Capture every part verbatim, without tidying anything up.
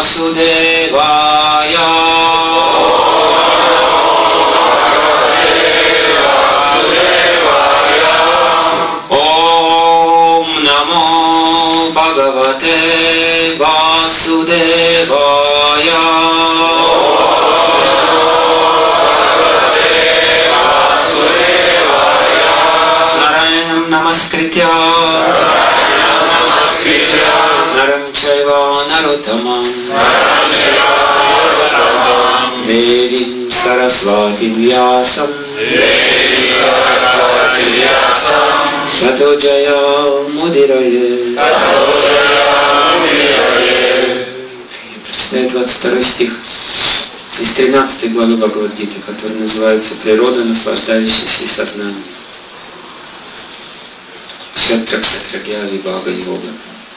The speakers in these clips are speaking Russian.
Vasudevaya. Om Namo Bhagavate Vasudevaya. Narayanam Namaskritya Naram Chaiva Narottamam Devim Saraswati Vyasam Tato Jaya Mudiraye. Прочитаю двадцать второй стих из тринадцатой главы Бхагавад-гиты, который называется «Природа, наслаждающаяся сознанием». Кшатра-кшатрагья вибхага йога.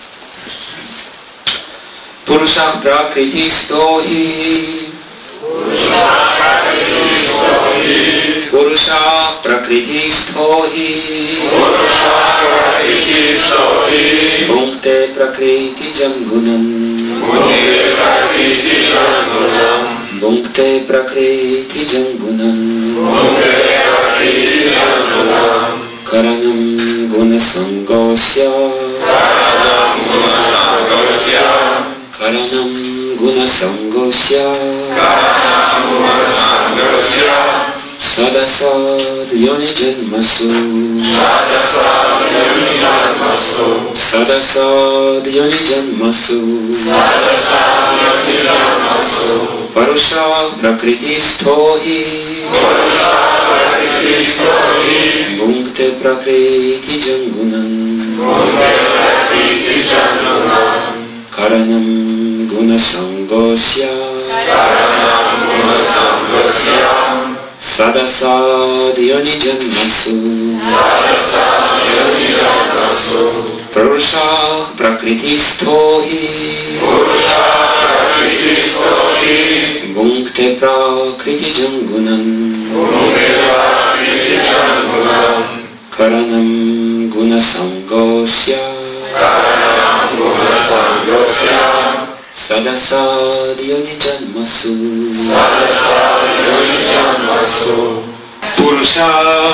Пурушах пракрити стоhi. Пурушах пракрити стоhi. Бхункте пракрити джангунам. Бхункте пракрити джангунам. Каранам гунасангосья. Каранам гунасангосья. Sadasad yoni janmasu. Sadasad yoni janmasu. Parusha prakriti stohi. Bhunkte prakriti jangunan. Karanam gunasangosya. Sadasad yoni janmasu. Purusha prakriti stohi. Bhunkte prakriti jangunan. Karanam gunasangosya. Sadasad yoni janmasu. Пуруша,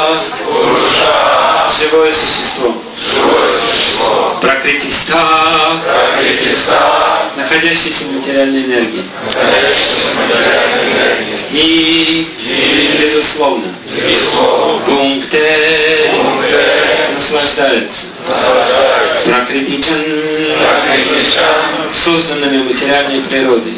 живое существо, пракритиста, находящееся в материальной энергии. И, безусловно, Бхункте наслаждается пракритичан, созданными материальной природой.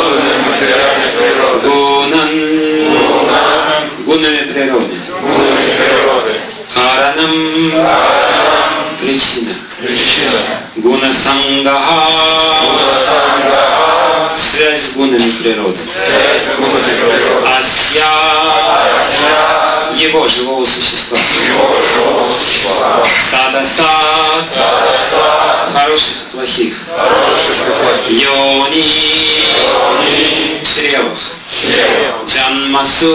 Гунан, гунами природы. Каранам, причина. Гуна сангаха, связь с гунами природы. Асья, его живого существа. Садасад, хороших и плохих. Йони, чревах. Джанмасу,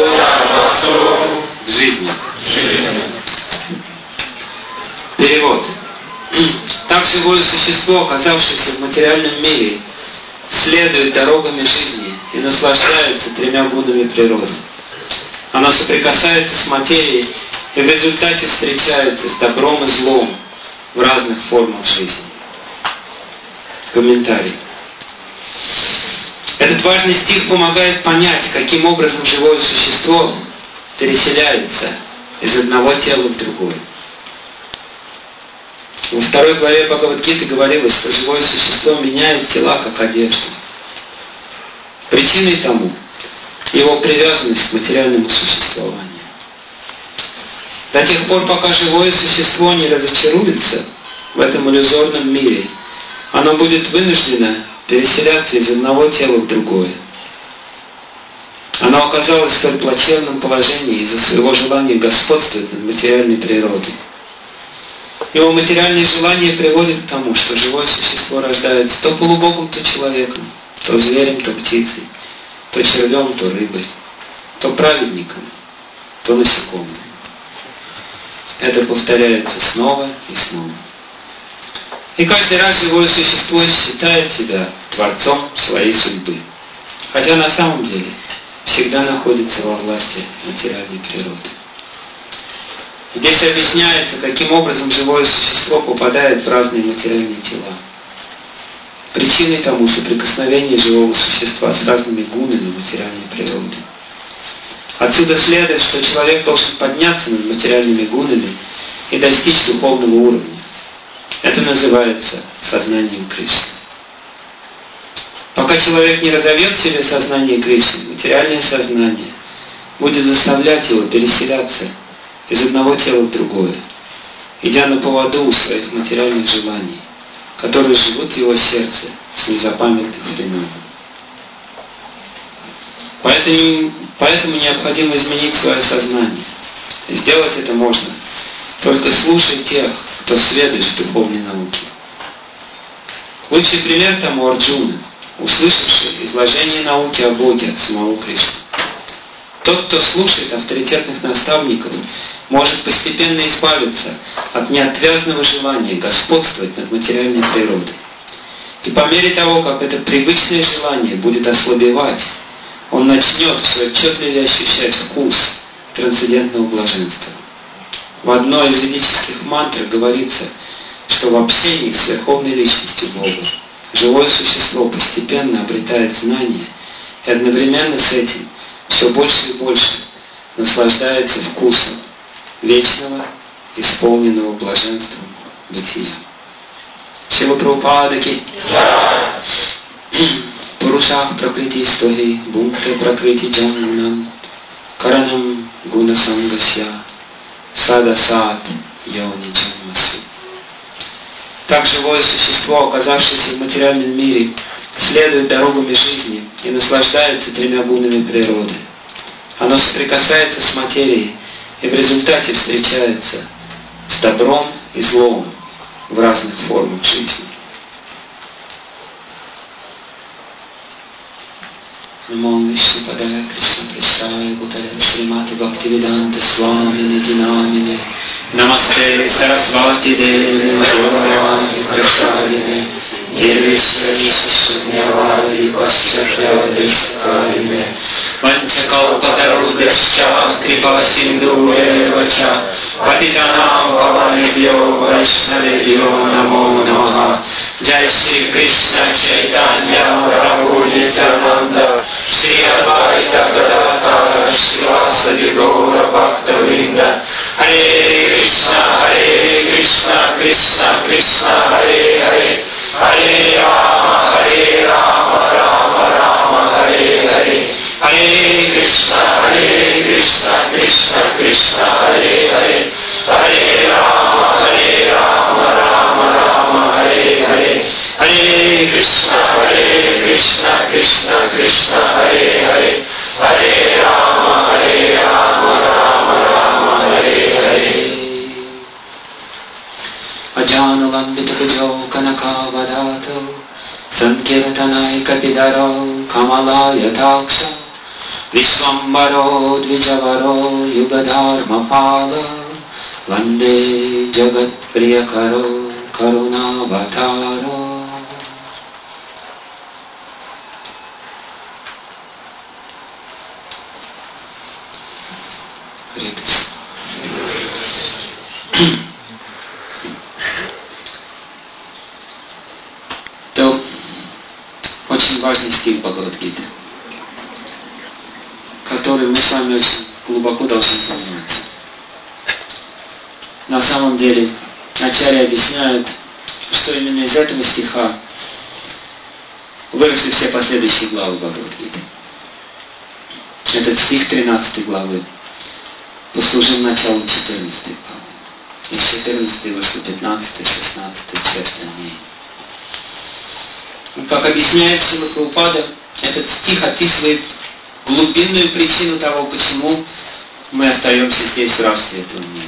жизнью. Перевод. Так живое существо, оказавшееся в материальном мире, следует дорогами жизни и наслаждается тремя гунами природы. Оно соприкасается с материей и в результате встречается с добром и злом в разных формах жизни. Комментарий. Этот важный стих помогает понять, каким образом живое существо переселяется из одного тела в другое. Во второй главе Бхагавад-гиты говорилось, что живое существо меняет тела как одежду. Причиной тому его привязанность к материальному существованию. До тех пор, пока живое существо не разочаруется в этом иллюзорном мире, оно будет вынуждено переселяться из одного тела в другое. Оно оказалось в столь плачевном положении из-за своего желания господствовать над материальной природой. Его материальные желания приводят к тому, что живое существо рождается то полубогом, то человеком, то зверем, то птицей, то червем, то рыбой, то праведником, то насекомым. Это повторяется снова и снова. И каждый раз живое существо считает себя творцом своей судьбы. Хотя на самом деле всегда находится во власти материальной природы. Здесь объясняется, каким образом живое существо попадает в разные материальные тела. Причиной тому соприкосновение живого существа с разными гунами материальной природы. Отсюда следует, что человек должен подняться над материальными гунами и достичь духовного уровня. Это называется сознанием Кришны. Пока человек не разовьет в себе сознание Кришны, материальное сознание будет заставлять его переселяться из одного тела в другое, идя на поводу у своих материальных желаний, которые живут в его сердце с незапамятных времен. Поэтому, поэтому необходимо изменить свое сознание. И сделать это можно, только слушая тех, кто сведущ в духовной науке. Лучший пример тому Арджуна, услышавший изложение науки о Боге от самого Кришны. Тот, кто слушает авторитетных наставников, может постепенно избавиться от неотвязного желания господствовать над материальной природой. И по мере того, как это привычное желание будет ослабевать, он начнет все отчетливее ощущать вкус трансцендентного блаженства. В одной из ведических мантр говорится, что в общении с Верховной Личностью Бога живое существо постепенно обретает знание и одновременно с этим все больше и больше наслаждается вкусом вечного, исполненного блаженством бытия. Шила Прабхупада ки Пурушах пракрити стоги бункте пракрити джаннам каранам гуна сангасья сада сад йони джанмасу. Так живое существо, оказавшееся в материальном мире, следует дорогами жизни и наслаждается тремя гунами природы. Оно соприкасается с материей и в результате встречается с добром и злом в разных формах жизни. Намо Вишнупадая Кришна Пришая Бхутаре Шримати Бхактивиданта Свамини Динамини Намасте Сарасвати Деви Гурвани Прашарине Нирвишвани Шишнявади Пашчашяди Сакарине Манчакалпатарудасча Крипа Синду Эвача Патитанам Паванебьо Вайшнавебьо Намо Намаха. Джай Шри Кришна Чайтанья Прабху Нитянанда Шри Адвайта Гададхара Шривасади Гаура Бхактавринда. Харе Кришна, Харе Кришна, Кришна Кришна, Харе Харе, Харе Рама, Харе Рама, Рама Рама, Харе Харе. Харе Кришна, Харе Кришна, Кришна Кришна, Харе Харе, Харе Рама, Харе Рама, Рама Рама, Харе Харе. Харе Кришна, Харе Кришна, Кришна Кришна, Харе Харе, Харе Рама, Харе Рама, Рама Рама, Харе Харе. Аджана ламбита пуджо канака вадато санкиртанай капидаро камала ятакша Vishwambaro Dvijavaro Yugadharma Pala Vande Jagat Priyakaro Karunavataro. Харе Кришна. Это очень важный стих Бхагавад-гиты, который мы с вами очень глубоко должны понимать. На самом деле, ачарьи объясняют, что именно из этого стиха выросли все последующие главы Бхагавад-гиты. Этот стих тринадцатой главы послужил началом четырнадцатой главы. Из четырнадцатой вышло пятнадцатая, шестнадцатая часть ней. Как объясняет Шрила Прабхупада, этот стих описывает глубинную причину того, почему мы остаемся здесь в рабстве этого мира.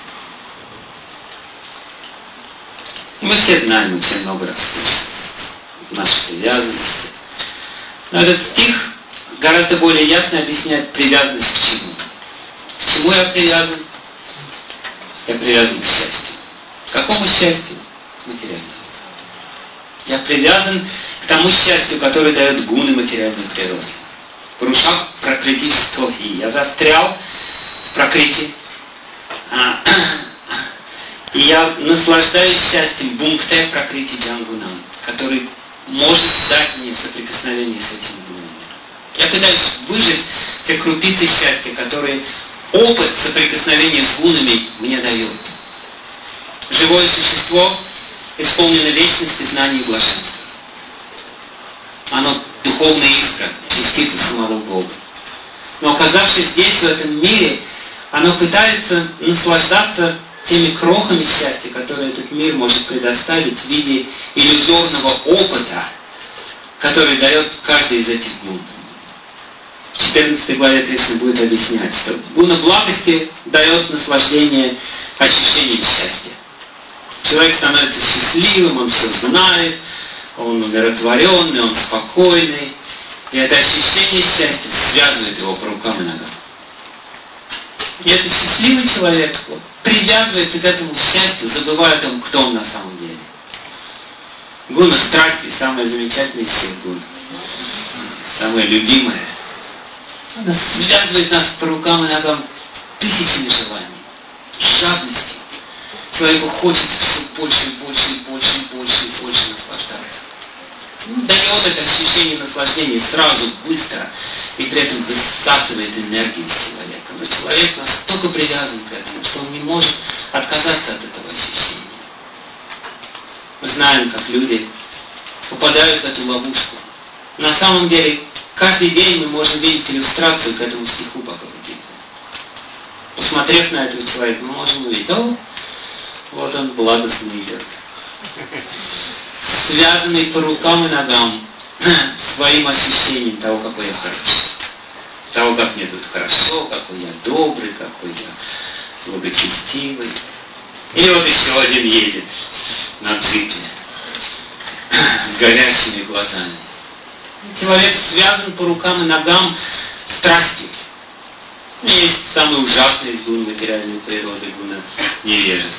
Мы все знаем, мы все много раз слышали наши привязанности. Но этот стих гораздо более ясно объясняет привязанность к чему. К чему я привязан? Я привязан к счастью. К какому счастью? К материальному. Я привязан к тому счастью, которое дает гуны материальной природы. Пуруша пракрити стохи. Я застрял в пракрити. И я наслаждаюсь счастьем бункте пракрити джангунам, который может дать мне соприкосновение с этим гунами. Я пытаюсь выжить те крупицы счастья, которые опыт соприкосновения с гунами мне дает. Живое существо исполнено вечности, знаний и блаженства. Оно духовная искра, частица самого Бога. Но оказавшись здесь, в этом мире, оно пытается наслаждаться теми крохами счастья, которые этот мир может предоставить в виде иллюзорного опыта, который дает каждый из этих гун. В четырнадцатой главе Кришна будет объяснять, что гуна благости дает наслаждение ощущением счастья. Человек становится счастливым, он все знает, он умиротворенный, он спокойный. И это ощущение счастья связывает его по рукам и ногам. И этот счастливый человек привязывается к этому счастью, забывая о том, кто он на самом деле. Гуна страсти, самая замечательная из всех гун. Самая любимая. Она связывает нас по рукам и ногам тысячами желаний, жадностью. Человеку хочется все больше и больше и больше и больше и больше наслаждаться. Дает это ощущение наслаждения сразу, быстро, и при этом высасывает энергию из человека. Но человек настолько привязан к этому, что он не может отказаться от этого ощущения. Мы знаем, как люди попадают в эту ловушку. На самом деле, каждый день мы можем видеть иллюстрацию к этому стиху Бхагавад-гиты. Посмотрев на этого человека, мы можем увидеть, о, вот он благостно идет. Связанный по рукам и ногам своим ощущением того, какой я хороший. Того, как мне тут хорошо, какой я добрый, какой я благочестивый. И вот еще один едет на джипе с горящими глазами. Человек связан по рукам и ногам страстью. Есть самый ужасный из гун материальной природы, гуна невежества.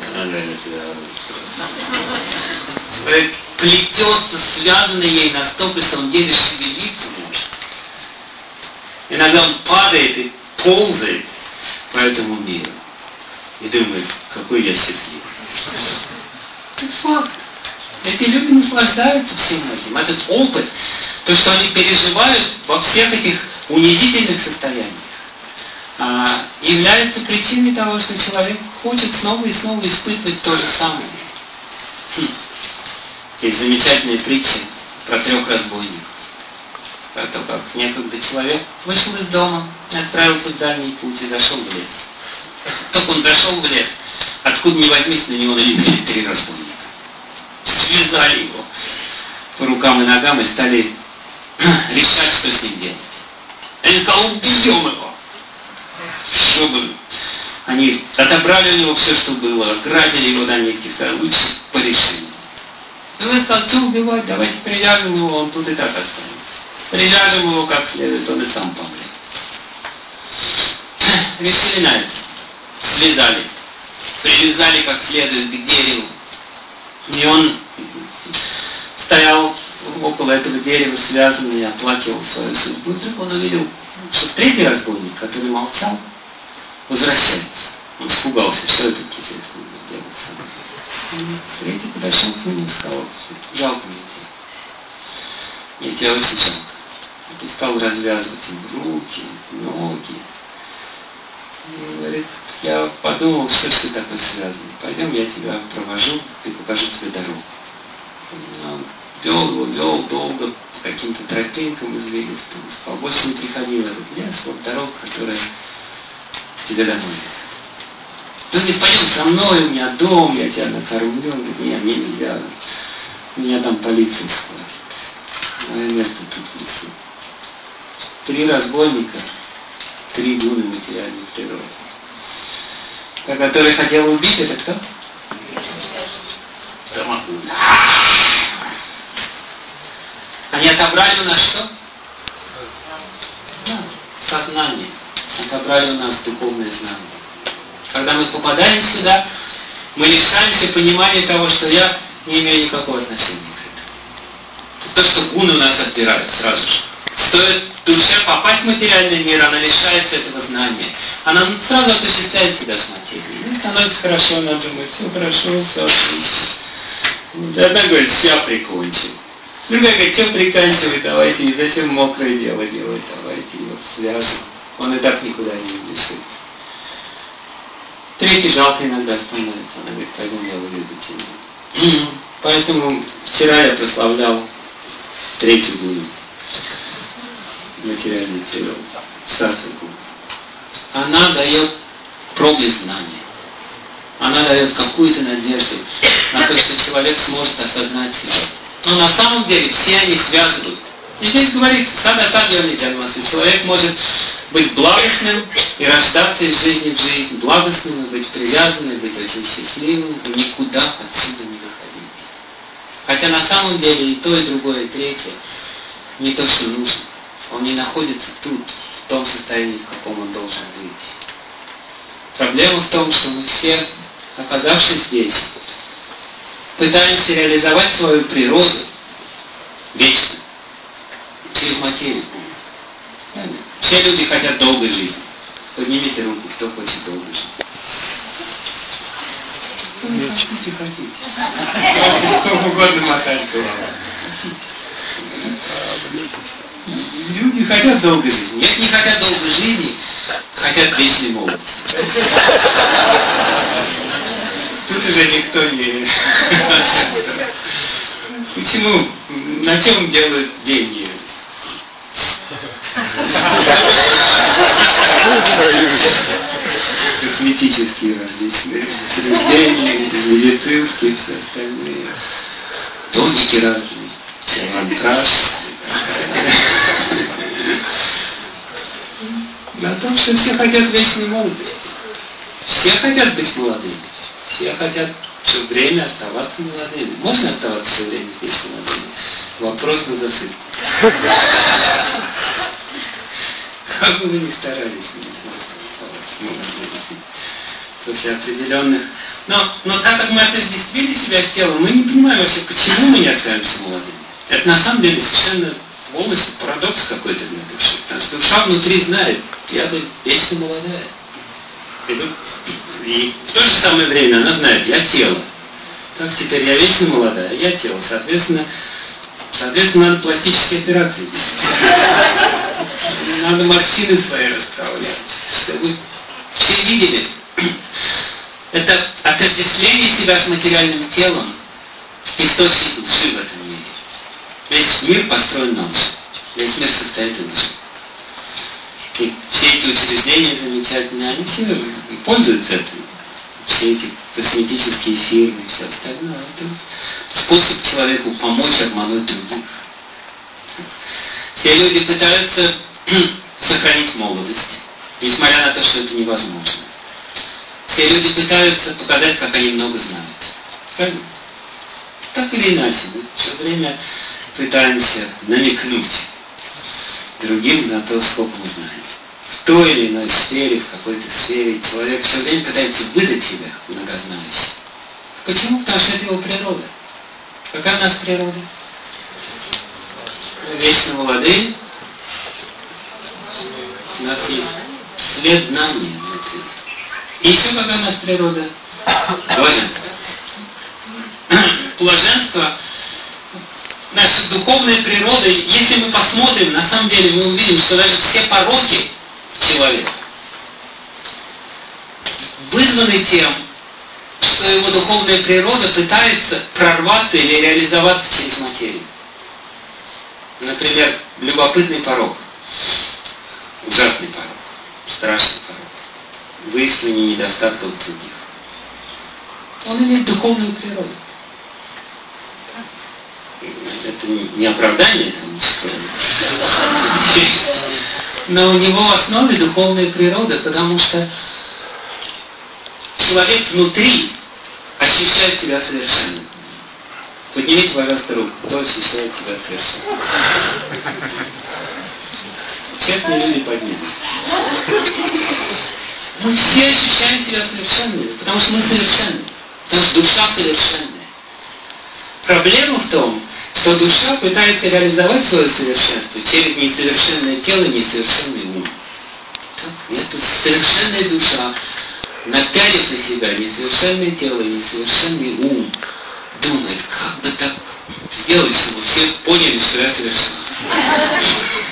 Человек плетется, связанный ей настолько, что он еле шевелиться может. Иногда он падает и ползает по этому миру. И думает, какой я счастливый. Это факт. Эти люди наслаждаются всем этим. Этот опыт, то, что они переживают во всех этих унизительных состояниях, является причиной того, что человек хочет снова и снова испытывать то же самое. Хм. Есть замечательная притча про трех разбойников. Про то, как некогда человек вышел из дома, отправился в дальний путь и зашел в лес. Только он зашел в лес, откуда ни возьмись, на него налетели три разбойника. Связали его по рукам и ногам и стали решать, что с ним делать. Они сказали, убьем его. Чтобы они отобрали у него все, что было, ограбили его до нитки, сказали, лучше по решению. И он сказал, что убивать, давайте привяжем его, он тут и так останется. Привяжем его как следует, он и сам помрет. Решили на это. Связали. Привязали как следует к дереву. И он стоял около этого дерева, связанный, и оплакивал свою судьбу. И вдруг он увидел, что третий разбойник, который молчал, возвращается. Он испугался, что это интересно делать со мной. Третий подошел к нему и сказал, жалко мне тебя. Мне тебя очень жалко. И стал развязывать им руки, ноги. И говорит, я подумал, что ты такой связанный. Пойдем, я тебя провожу и покажу твою дорогу. Он вел его, вел долго по каким-то тропинкам извилистым. Сказал, больше не приходи в этот лес, вот дорога, которая тебе домой. Он говорит, пойдем со мной, у меня дом, я тебя накормлю. Он говорит, нет, мне нельзя. Меня там полиция схватит. Мое место тут в лесу. Три разбойника, три гуны материальной природы. А который хотел убить, это кто? Они отобрали у нас что? Да, сознание. Отобрали у нас духовное знание. Когда мы попадаем сюда, мы лишаемся понимания того, что я не имею никакого отношения к то, что гуны у нас отбирают сразу же. Стоит душе попасть в материальный мир, она лишается этого знания. Она сразу отождествляет себя с материей. И становится хорошо, она думает, все хорошо, все отлично. Одна говорит, все прикончил. Другая говорит, что приканчивай, давайте, и зачем мокрое дело делать, давайте его свяжем. Он и так никуда не убежит. Третий жалко иногда становится, она говорит, пойдем я выведу тебя. Поэтому вчера я прославлял третью гуну материальной природы, сатву. Она дает проблеск знания. Она дает какую-то надежду на то, что человек сможет осознать себя. Но на самом деле все они связывают. И здесь говорит, сада садьями джанмасу, человек может быть благостным и рождаться из жизни в жизнь, благостным и быть привязанным, быть очень счастливым, и никуда отсюда не выходить. Хотя на самом деле и то, и другое, и третье не то, что нужно. Он не находится тут, в том состоянии, в каком он должен быть. Проблема в том, что мы все, оказавшись здесь, пытаемся реализовать свою природу вечно, через материю. Все люди хотят долгой жизни. Поднимите руку, кто хочет долгой жизни. Не хотите, хотите. Сколько угодно мотать головой. Люди хотят долгой жизни. Если не хотят долгой жизни, хотят вечной молодости. Тут уже никто не... Почему? На чем делают деньги? Косметические различные учреждения, медицинские, все остальные. Тоники разные, челантраж. На том, что все хотят вечной молодости. Все хотят быть молодыми. Все хотят все время оставаться молодыми. Можно оставаться все время здесь молодыми? Вопрос на засыпку. Как бы вы ни старались, не оставаться молодыми. После определенных... Но, но так как мы отождествили себя с телом, мы не понимаем вообще, почему мы не остаемся молодыми. Это на самом деле совершенно полностью парадокс какой-то для души. Потому что душа внутри знает, я бы вечно молодая. И, тут, и в то же самое время она знает, я тело. Так теперь я вечно молодая, я тело. Соответственно, соответственно надо пластические операции делать. Надо морщины свои расправлять. Чтобы все видели. Это отождествление себя с материальным телом, источник души в этом мире. Весь мир построен на лжи. Весь мир состоит из лжи. И все эти учреждения замечательные, они все пользуются этим. Все эти косметические фирмы и все остальное. Это способ человеку помочь обмануть других. Все люди пытаются сохранить молодость, несмотря на то, что это невозможно. Все люди пытаются показать, как они много знают. Правильно? Так или иначе, мы все время пытаемся намекнуть другим на то, сколько мы знаем. В той или иной сфере, в какой-то сфере человек все время пытается выдать себя многознающим. Почему? Потому что это его природа. Какая у нас природа? Мы вечно молодые. У нас есть свет знания внутри. И еще какая у нас природа? Блаженство. Блаженство, наша духовная природа, если мы посмотрим, на самом деле мы увидим, что даже все пороки человека вызваны тем, что его духовная природа пытается прорваться или реализоваться через материю. Например, любопытный порок, ужасный порок, страшный порок, выяснение недостатков других. Он имеет духовную природу. Это не оправдание там, но у него в основе духовная природа, потому что человек внутри ощущает себя совершенным. Поднимите, пожалуйста, руку, кто ощущает себя совершенным. Честные люди подняли. Мы все ощущаем себя совершенными, потому что мы совершенны, потому что душа совершенная. Проблема в том, что душа пытается реализовать свое совершенство через несовершенное тело, несовершенный ум. Так, это совершенная душа, напялив на себя несовершенное тело, несовершенный ум, думает, как бы так сделать, чтобы все поняли, что я совершенен.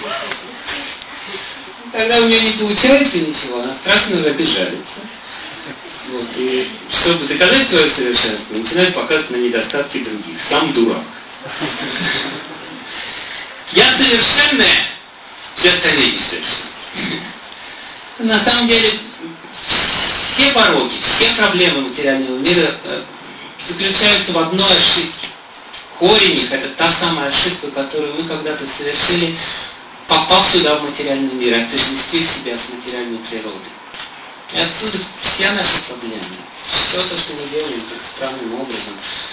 Когда у нее не получается ничего, она страшно обижается. Вот. И чтобы доказать свое совершенство, начинает показывать на недостатки других. Сам дурак. Я совершенная, все остальные несовершенные. На самом деле, все пороки, все проблемы материального мира заключаются в одной ошибке. Корень их — это та самая ошибка, которую мы когда-то совершили, попав сюда в материальный мир, отождествив себя с материальной природой. И отсюда вся наша проблема. Все то, что мы делаем так странным образом,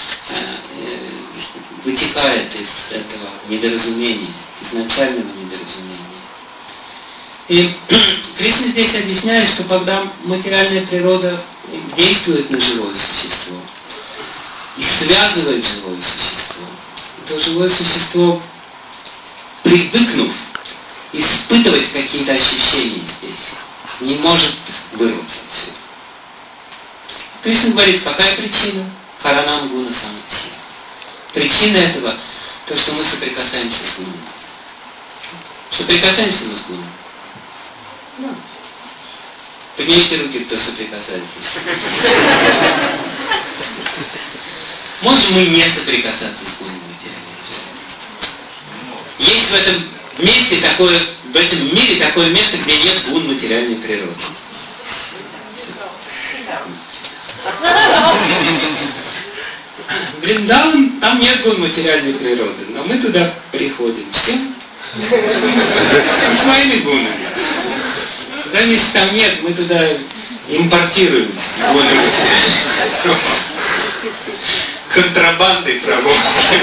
вытекает из этого недоразумения, изначального недоразумения. И Кришна здесь объясняет, что когда материальная природа действует на живое существо и связывает живое существо, то живое существо, привыкнув испытывать какие-то ощущения здесь, не может вырваться отсюда. Кришна говорит, какая причина? Каранам гуна самадхи. Причина этого — то, что мы соприкасаемся с гуном. Соприкасаемся мы с гуном. Да. Поднимите руки, кто соприкасается. Можем мы не соприкасаться с гуном материальной природы? Есть в этом месте такое, в этом мире такое место, где нет гун материальной природы. Вриндаван, там нет гун материальной природы, но мы туда приходим. С кем? С своими гунами. Да, если там нет, мы туда импортируем гуны. Контрабандой проводим.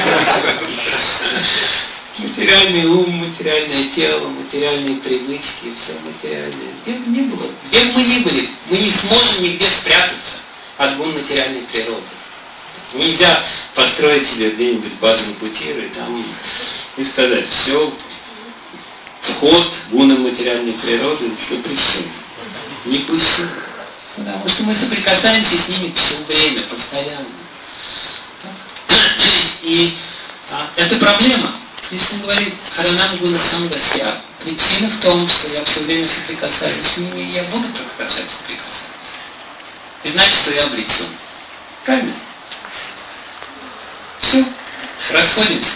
Материальный ум, материальное тело, материальные привычки, все материальное. Где бы ни было, где бы мы ни были, мы не сможем нигде спрятаться от гун материальной природы. Нельзя построить себе где-нибудь базовый кутир и там и сказать, все, вход гунам материальной природы запрещен. Не пущен. Потому что мы соприкасаемся с ними все время, постоянно. И а, это проблема. Кришна говорит, Харанам гуна самгасья. Причина в том, что я все время соприкасаюсь с ними, и я буду продолжать соприкасаться. И значит, что я обречен. Правильно? Все, расходимся.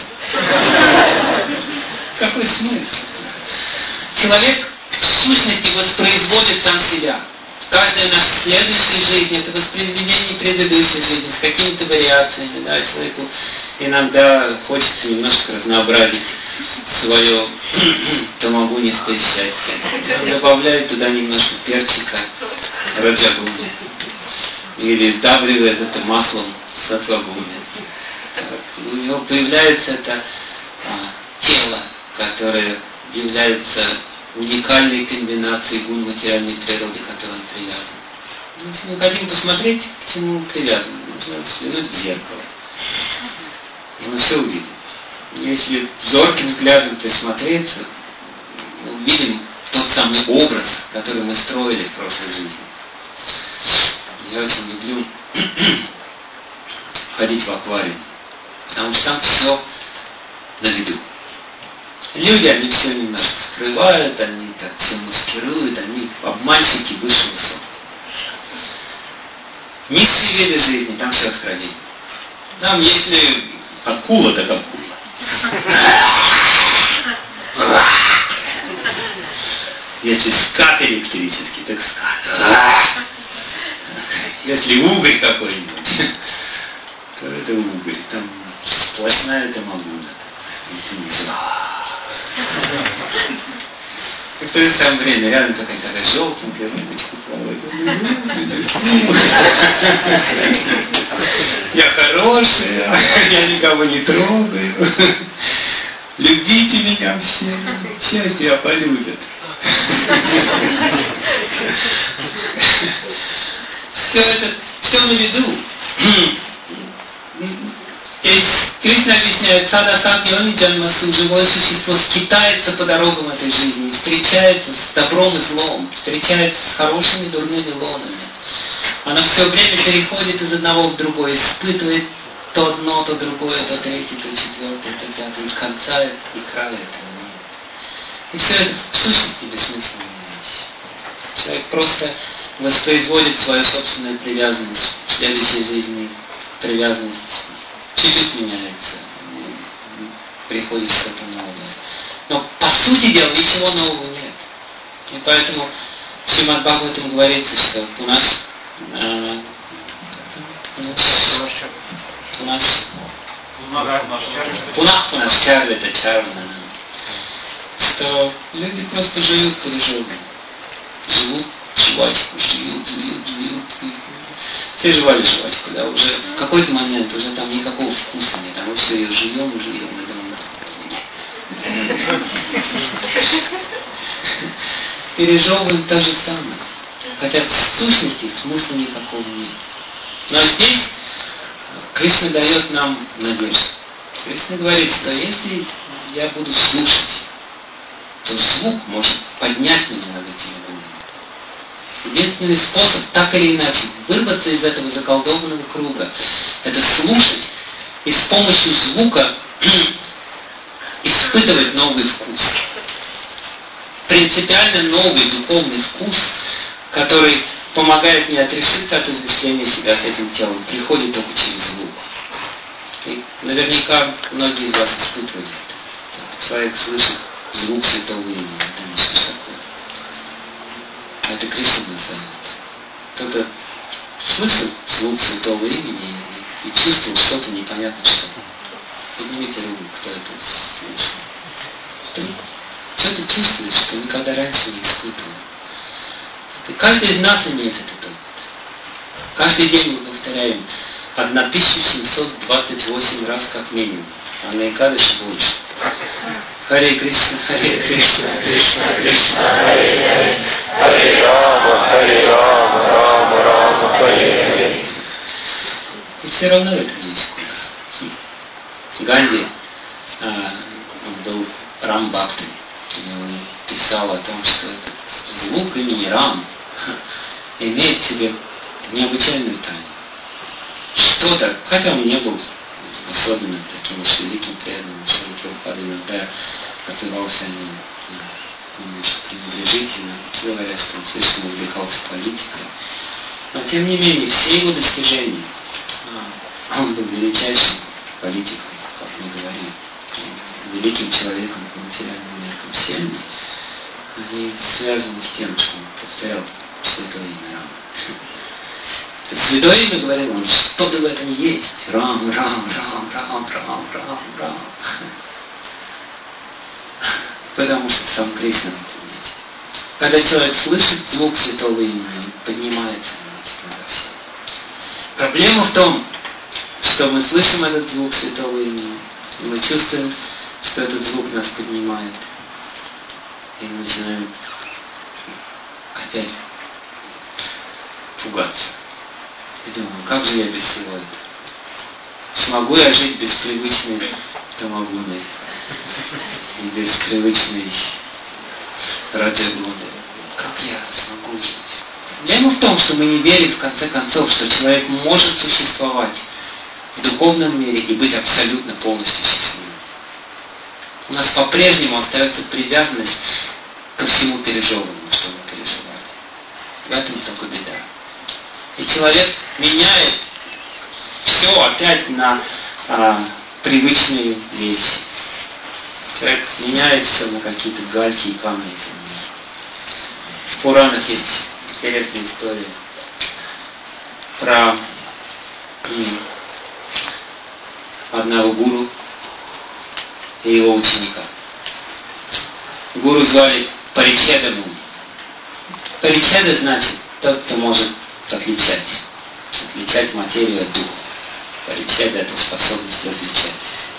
Какой смысл? Человек в сущности воспроизводит сам себя. Каждая наша следующая жизнь — это воспроизведение предыдущей жизни с какими-то вариациями. Да? Человеку иногда хочется немножко разнообразить свое тамагунистое счастье. Он добавляет туда немножко перчика, раджагуни. Или сдабривает это маслом сатвагуни. У него появляется это а, тело, которое является уникальной комбинацией гун материальной природы, к которой он привязан. Если мы хотим посмотреть, к чему он привязан, нужно взглянуть в зеркало. И мы все увидим. Если зорким взглядом присмотреться, мы увидим тот самый образ, который мы строили в прошлой жизни. Я очень люблю ходить в аквариум, потому что там все на виду. Люди, они все немножко скрывают, они так все маскируют, они обманщики высшего сорта. Низшие виды жизни, там все откровенно. Там, если акула, так акула. Если скат электрический, так скат. Если угорь какой-нибудь, то это угорь. Там сплошная тамагуна. И в то же самое время рядом какая-то такая желтенькая рыбочка плавает. Я хорошая, я никого не трогаю. Любите меня все, все тебя полюбят. Все это, все на виду. Есть Кришна объясняет, сада сакьони джанмасу, живое существо скитается по дорогам этой жизни, встречается с добром и злом, встречается с хорошими и дурными лонами. Она все время переходит из одного в другое, испытывает то одно, то другое, то третье, то четвертое, то пятое, и конца и края этого нет. И все это в сущности бессмысленная вещь. Человек просто воспроизводит свою собственную привязанность. В следующей жизни привязанность чуть-чуть меняется, приходит что-то новое. Но по сути дела ничего нового нет. И поэтому в Шримад Бхагаватам говорится, что у нас э, у нас Пунах у нас чарли, это чарна, что люди просто живут по-режиму. Живут жвачку, жуют, жуют, жуют. Все жевали жвачку, да, уже в какой-то момент уже там никакого вкуса нет, а мы все ее жуем и жуем и думаем. Пережевываем то же самое. Хотя в сущности смысла никакого нет. Но здесь Кришна дает нам надежду. Кришна говорит, что если я буду слушать, то звук может поднять меня над этим уровнем. Единственный способ так или иначе вырваться из этого заколдованного круга — это слушать и с помощью звука испытывать новый вкус. Принципиально новый духовный вкус, который помогает не отрешиться от известения себя с этим телом, приходит только через звук. И наверняка многие из вас испытывают это. Человек слышит звук святого имени. Это что такое? Это Кришна называет. Кто-то слышал звук святого имени и, и чувствовал что-то непонятно что. Поднимите руку, кто это слышал. Вдруг что-то чувствуешь, что никогда раньше не испытывал. И каждый из нас имеет этот опыт. Каждый день мы повторяем тысяча семьсот двадцать восемь раз как минимум, а на Экадаши больше. Харе Кришна, Харе Кришна, Кришна Кришна, Харе Харе, Харе Рама, Харе Рама, Рама Рама, Харе Харе. И все равно это не вкус. Ганди, а, он был Рам-бхактой, и он писал о том, что этот звук имени Рам имеет в себе необычайную тайну. Что-то, хотя он не был особенно таким уж великим преданным, что Прабхупада иногда отзывался о нем немножко пренебрежительно, говоря, что он слишком увлекался политикой. Но тем не менее, все его достижения, он был величайшим политиком, как мы говорим, великим человеком по материальным меркам Вселенной, они связаны с тем, что он повторял святое имя Рама. Святое имя, говорил он, что-то в этом есть. Рам, Рам, Рам, Рам, Рам, Рам, Рам. Потому что сам Кришна в этом есть. Когда человек слышит звук святого имени, он поднимается над всем. Проблема в том, что мы слышим этот звук святого имени, и мы чувствуем, что этот звук нас поднимает. И мы начинаем опять пугаться. И думаю, как же я без всего этого? Смогу я жить без привычной тамагуны и без привычной раджагуны? Как я смогу жить? Проблема в том, что мы не верим в конце концов, что человек может существовать в духовном мире и быть абсолютно полностью счастливым. У нас по-прежнему остается привязанность ко всему пережеванному, что мы переживали. В этом только беда. И человек меняет все опять на а, привычные вещи. Человек меняет все на какие-то гальки и камни. В Пуранах есть интересная история про м, одного гуру и его ученика. Гуру звали Паричеда Муни. Паричеда значит тот, кто может отличать. Отличать материю от духа. Паричеда — это способность различать.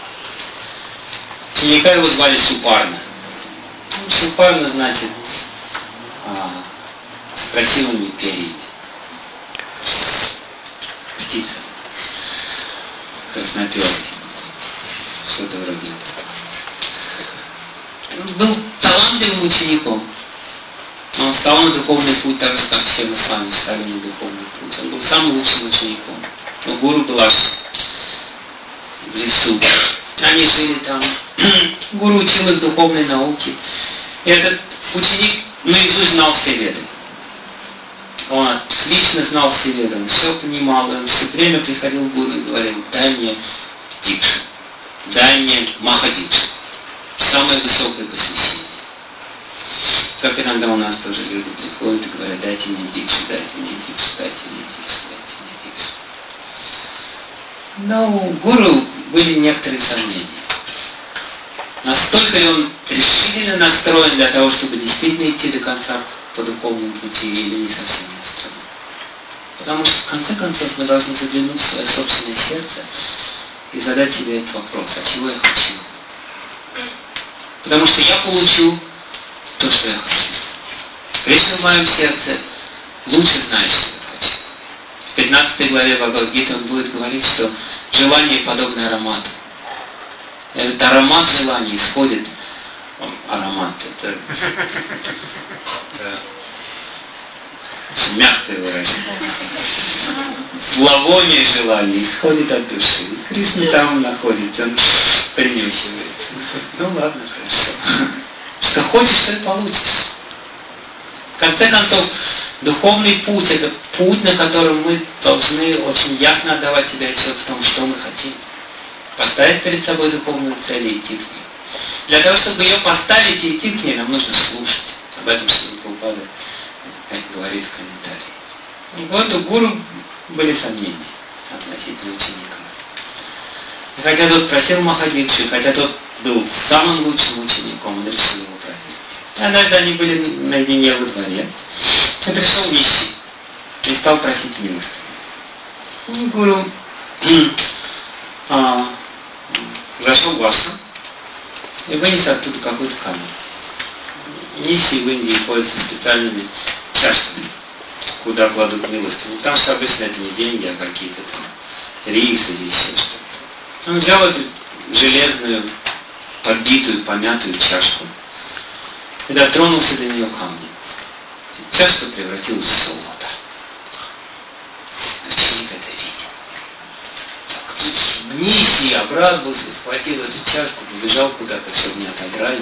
Ученика его звали Супарна. Ну, Супарна значит а, с красивыми перьями. Птица. Красноперый. что-то вроде этого. Был талантливым учеником. Он встал на духовный путь, так же, как все мы с вами встали на духовный путь. Он был самым лучшим учеником. Но гуру был аж в лесу. Они жили там. Гуру учил их духовной науке. И этот ученик наизусть знал все веды. Он отлично знал все веды, он все понимал, он все время приходил к гуру и говорил: дай мне дикшу, дай мне махадикшу, самое высокое посвящение. Как иногда у нас тоже люди приходят и говорят: дайте мне дикшу, дайте мне дикшу, дайте мне дикшу, дайте мне дикшу. Но у гуру были некоторые сомнения. Настолько ли он решительно настроен для того, чтобы действительно идти до конца по духовному пути, или не совсем не настроен? Потому что в конце концов мы должны заглянуть в свое собственное сердце и задать себе этот вопрос: а чего я хочу? Потому что я получу то, что я хочу. Кришна в моем сердце лучше знает, что я хочу. В пятнадцатой главе Бхагавад-гиты он будет говорить, что желание подобно аромату. Этот аромат желания исходит, аромат, это, это мягкое выражение. Зловоние желания исходит от души. И Кришна там находится, он принюхивает. Ну ладно, хорошо. Что хочешь, то и получишь. В конце концов, духовный путь — это путь, на котором мы должны очень ясно отдавать себе отчет в том, что мы хотим. Поставить перед собой духовную цель и идти к ней. Для того, чтобы ее поставить и идти к ней, нам нужно слушать. Об этом Шрила Прабхупада говорит в комментарии. И вот у гуру были сомнения относительно ученика. И хотя тот просил махадикшу, хотя тот был самым лучшим учеником, он решил его просить. Однажды они были наедине во дворе. И пришел нищий и стал просить милости. И гуру а, зашел в ашрам и вынес оттуда какой-то камень. Нищие в Индии пользуются специальными чашками, куда кладут милостыню. Ну, потому что обычно это не деньги, а какие-то там рис или еще что-то. Он взял эту железную, побитую, помятую чашку и дотронулся до нее камнем. Чашка превратилась в золото. Ученик это видел. Так тут нищий обрадовался, схватил эту чашку, побежал куда-то, чтобы не отобрали.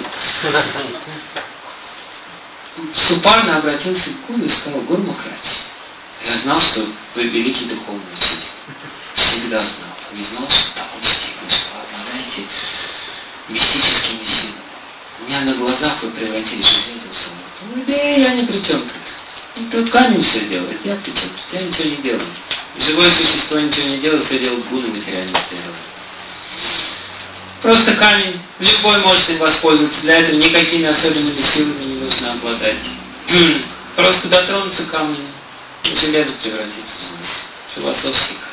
Супарно обратился к гуру и сказал: Гуру Махарадж, я знал, что вы великий духовный учитель. Всегда знал. Не знал, что такой степень, что вы обладаете мистическими силами. У меня на глазах вы превратились в железо в золото. Ну да я ни при чем тут. Тут камень все делает, я при чем тут? Я ничего не делаю. Живое существо ничего не делает, все делает гуны материальной природы. Просто камень. Любой может им воспользоваться. Для этого никакими особенными силами не нужно обладать. Просто дотронуться камнем, и железо превратится в золото. Философский камень.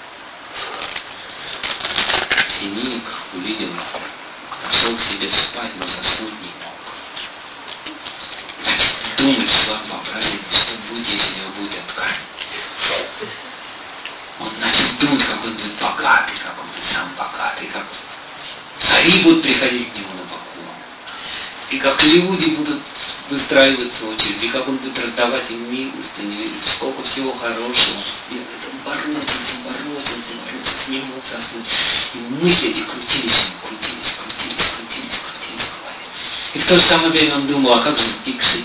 Синик увидел, пошел к себе спать, но заснуть не мог. Значит, думать в своем воображении, что будет, если у него будет этот камень. Он начал думать, как он будет богатый, как он будет сам богатый, как цари будут приходить к нему на поклон. И как люди будут выстраиваться в очередь, и как он будет раздавать им милостыню, и сколько всего хорошего. И он бороться, бороться, бороться, с ним мог заснуть. И мысли эти крутились, крутились, крутились, крутились, крутились в голове. И в то же самое время он думал: а как же с дикшей?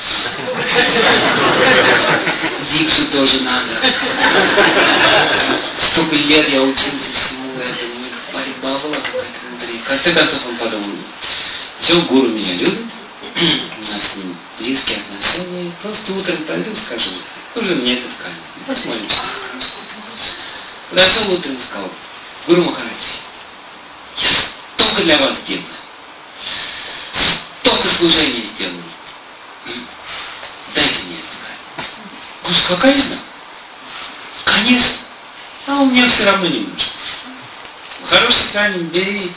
Дикшу тоже надо. Столько лет я учился всему этому, борьба была какая-то внутри. В конце концов он подумал: все, гуру меня любит, у нас с ним близкие отношения, и просто утром пойду и скажу: уже мне этот камень. Посмотрим, что он скажет. Подошел утром и сказал: Гуру Махарадж, я столько для вас делаю, столько служений сделаю. Дайте мне этот камень. Гуру, какая из нас? Конечно. А у меня все равно не нужно. Хороший камень, бери.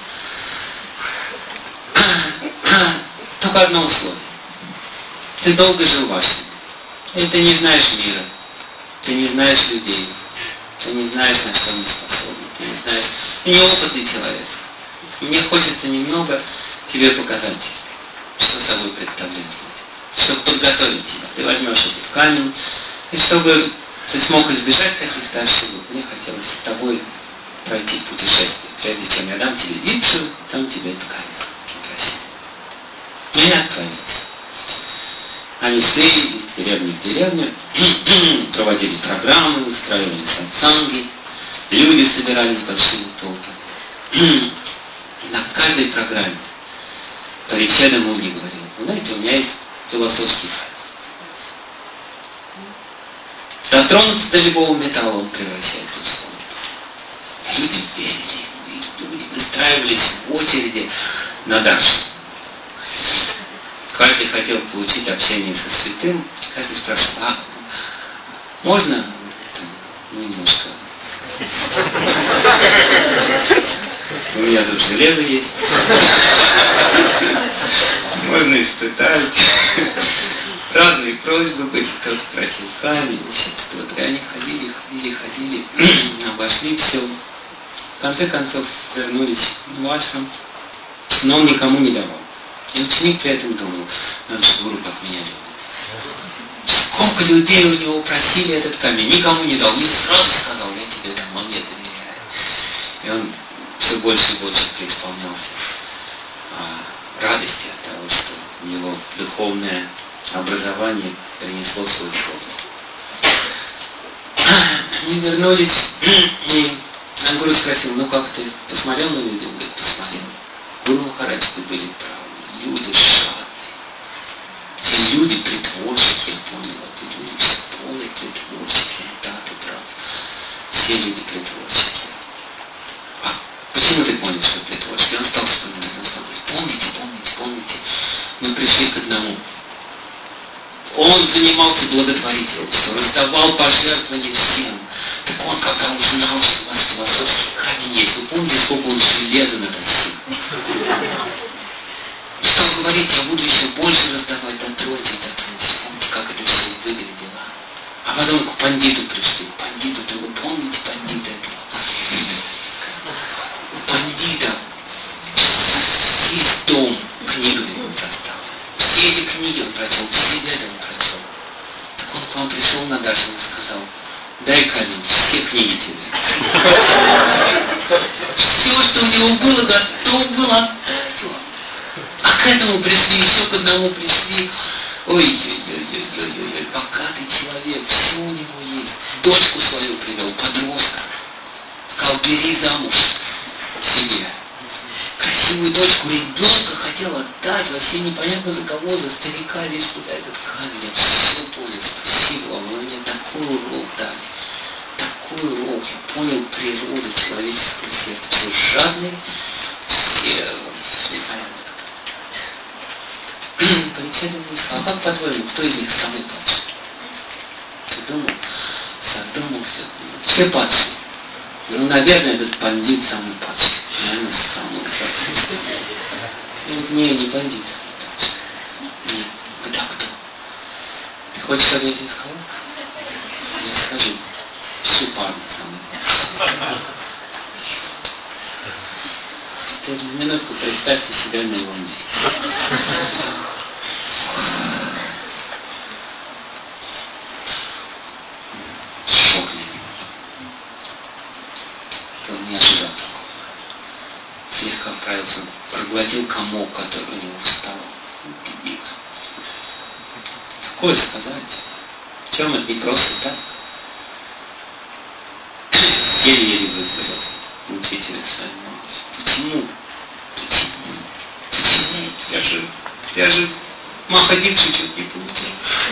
Только одно условие. Ты долго жил в ашраме. И ты не знаешь мира. Ты не знаешь людей. Ты не знаешь, на что они способны. Ты не знаешь. Ты неопытный человек. И мне хочется немного тебе показать, что собой представляет путь, чтобы подготовить тебя. Ты возьмешь этот камень, и чтобы ты смог избежать каких-то ошибок, мне хотелось с тобой пройти путешествие. Прежде чем я дам тебе дикцию, дам тебе этот камень. Очень красиво. И они отправились. Они шли из деревни в деревню, проводили программы, устраивали сатсанги, люди собирались большими толпами. На каждой программе Паричеда Муни говорил: вы знаете, у меня есть философский правило. Дотронуться до любого металла, он превращается в солнце. Люди верили, люди выстраивались в очереди на даршу. Каждый хотел получить общение со святым, каждый спрашивал: а можно там, немножко? У меня тут железо есть. Можно испытать. Разные просьбы были, кто-то просил камень, еще что-то. И они ходили, ходили, ходили, обошли все. В конце концов вернулись в ашрам, но он никому не давал. И ученик при этом думал: надо же гуру как меня любит. Сколько людей у него просили этот камень, никому не дал, мне сразу сказал: я тебе дам, он мне доверяет. И он все больше и больше преисполнялся а, радости от того, что у него духовное образование принесло свой плод. Они вернулись, и Гуру спросил: ну как ты, посмотрел на людей? Он говорит: посмотрел. Гуру Махарадж, вы были правы, люди жадные. Те люди притворщики, я понял, эти люди все полные притворщики, да, ты прав. Все люди притворщики. А почему ты понял, что притворщики? Он стал вспоминать, он стал говорить: помните, помните, помните, мы пришли к одному. Он занимался благотворительностью, раздавал пожертвования всем. Так он, когда узнал, что у вас философский камень есть, вы помните, сколько он железа натащил? Стал говорить: я буду еще больше раздавать, дотроньтесь, дотроньтесь. Помните, как это все выглядело? А потом к пандиту пришли. К пандиту, то вы помните пандита этого? У пандита весь дом книгами составлен. Все эти книги он прочел, все веды он прочел. Так он к вам пришел на Даршан и сказал: дай камень, все книги тебе. Все, что у него было, готов было отдать его. А к этому пришли, еще к одному пришли. Ой-ой-ой-ой-ой-ой, богатый человек, все у него есть. Дочку свою привел, подростка. Сказал: бери замуж себе. Красивую дочку, ребенка хотел отдать, вообще непонятно за кого, за старика, лишь куда этот камень. Я все понял, спасибо вам, вы мне такой урок дали. Такой урок, я понял природу человеческого сердца. Все жадные, все непонятно кто. Паричеда мне сказал: а как по-твоему, кто из них самый падший? Ты думал, задумался, все падшие. Ну, наверное, этот бандит самый падший. Наверное, самый падший. Ну, не, не бандит. Нет. Да кто? Ты хочешь, чтобы я тебе сказал? Я скажу. Все парни самые. Теперь на минутку представьте себя на его месте. Шок на него. Он не ожидал такого. Слегка оправился, проглотил комок, который у него встал. Легко сказать. В чем это не просто так? Еле-еле выговорил учителя своему. Почему? Почему? Почему? Я же, я же Махадикшу чуть не получил.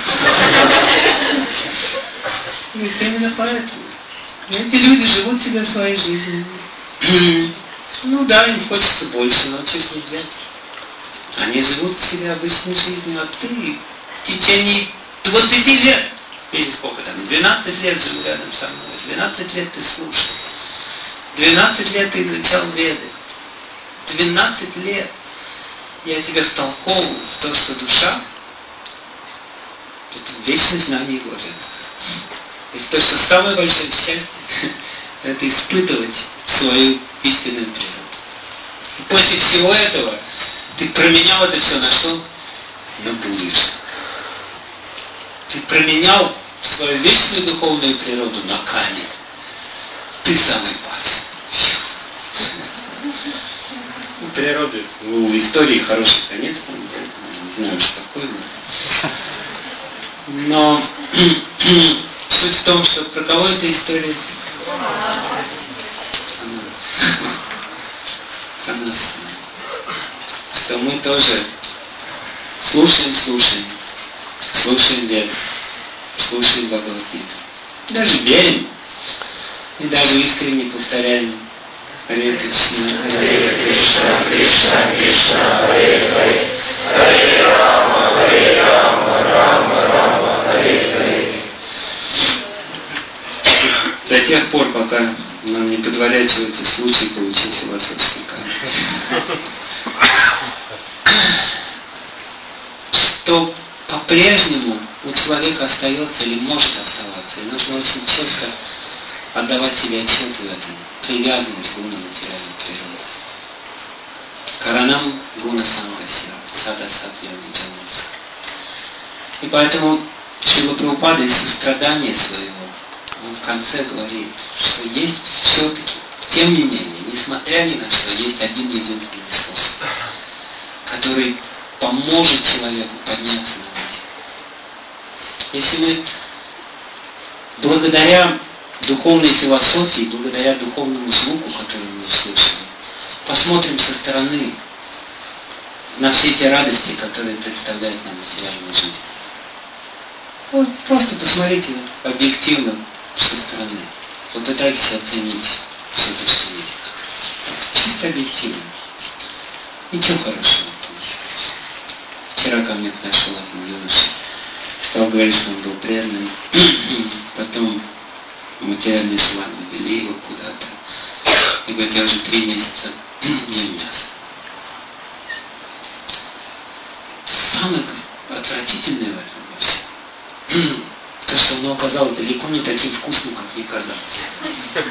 Говорит: именно поэтому. Эти люди живут себе своей жизнью. Ну да, им хочется больше, но что с ним делать? Они живут себе обычной жизнью, а ты в течение двадцати лет, или сколько там, двенадцать лет жил рядом со мной, двенадцать лет ты слушал, двенадцать лет ты изучал веды, двенадцать лет я тебя втолковывал в то, что душа — это вечное знание и блаженство. И то, что самое большое счастье — это испытывать свою истинную природу. И после всего этого ты променял это все на что? На булыжник. Ты променял свою вечную духовную природу на камень. Ты самый пас. У природы, у истории хороший конец, там, не знаю, что такое. Но суть в том, что про кого эта история? Про нас. Что мы тоже слушаем, слушаем, слушаем Веду, слушаем Бхагавад-гиту. Даже верим и даже искренне повторяем Харе Кришна, Харе Кришна, Кришна, Кришна, Харе Харе, Харе Рама, Харе Рама, Рама, Рама, Харе Харе. До тех пор, пока нам не подворачивается случай получить философский камень. Что по-прежнему у человека остается или может оставаться, и нужно очень четко отдавать себе отчет в этом. Привязанность гуна материальной природы. Каранам гуна сангасья, сада сатья виджанаса. И поэтому Шрила Прабхупада из сострадания своего, он в конце говорит, что есть все-таки, тем не менее, несмотря ни на что, есть один единственный способ, который поможет человеку подняться на путь. Если мы благодаря духовной философии, благодаря духовному звуку, который мы услышали, посмотрим со стороны на все те радости, которые представляет нам материальная жизнь. Вот просто посмотрите объективно со стороны. Попытайтесь оценить все то, что есть. Чисто объективно. Ничего хорошего. Вчера ко мне подошел один юноша, стал говорить, что он был преданным, потом материальные желания вели его куда-то. И говорит, я уже три месяца ем мясо. Самое отвратительное в этом во всем, то, что оно оказалось далеко не таким вкусным, как мне казалось.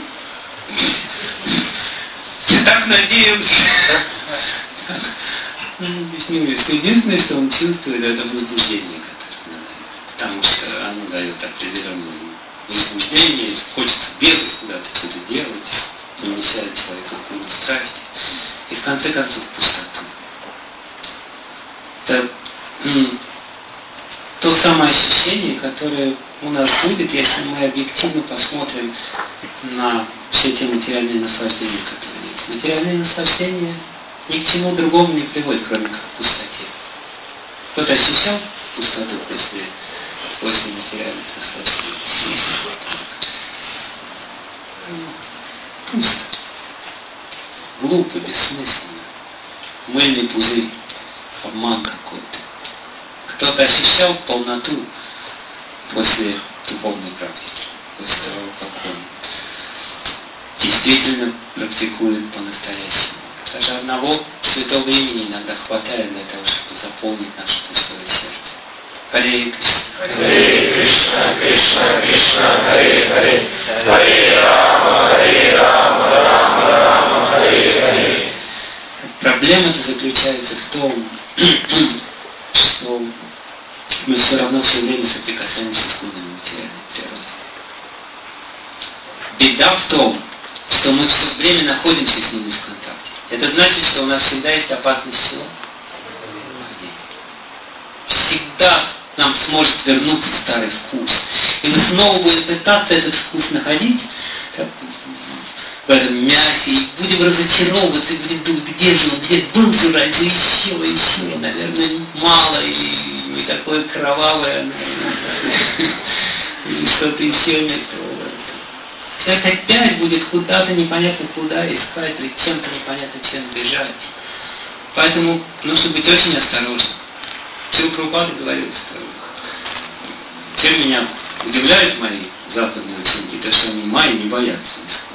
Я так надеялся. Он объяснил мне, что единственное, что он чувствует, это возбуждение, которое надо. Потому что оно дает определенную возбуждение, хочется бегать куда-то, что-то делать, помещает человека в круг страсти. И в конце концов пустота. Это м, то самое ощущение, которое у нас будет, если мы объективно посмотрим на все те материальные наслаждения, которые есть. Материальные наслаждения ни к чему другому не приводят, кроме как к пустоте. Кто-то ощущал пустоту после, после материальных наслаждений? Пусто. Глупо, бессмысленно. Мыльный пузырь. Обман какой-то. Кто-то ощущал полноту после духовной практики, после того, как он действительно практикует по-настоящему. Даже одного святого имени иногда хватает для того, чтобы заполнить наше пустое сердце. Харе Кришна. Харе Кришна, Кришна, Кришна, Харе Харе. Харе Рама, Харе Рама, Рама, Рама, Харе Харе. Проблема-то заключается в том, что мы все равно все время соприкасаемся с гунами материальной природы. Беда в том, что мы все время находимся с ними в контакте. Это значит, что у нас всегда есть опасность чего? Всегда нам сможет вернуться старый вкус. И мы снова будем пытаться этот вкус находить в этом мясе, и будем разочаровываться, и будем думать, где же он, где был же раньше, еще, еще, наверное, мало, и не такое кровавое, и что-то еще не то. Человек опять будет куда-то непонятно куда искать, или чем-то непонятно чем бежать. Поэтому нужно быть очень осторожным. Шрила Прабхупада говорил, что чем меня удивляют мои западные ученики, то что они майи не боятся.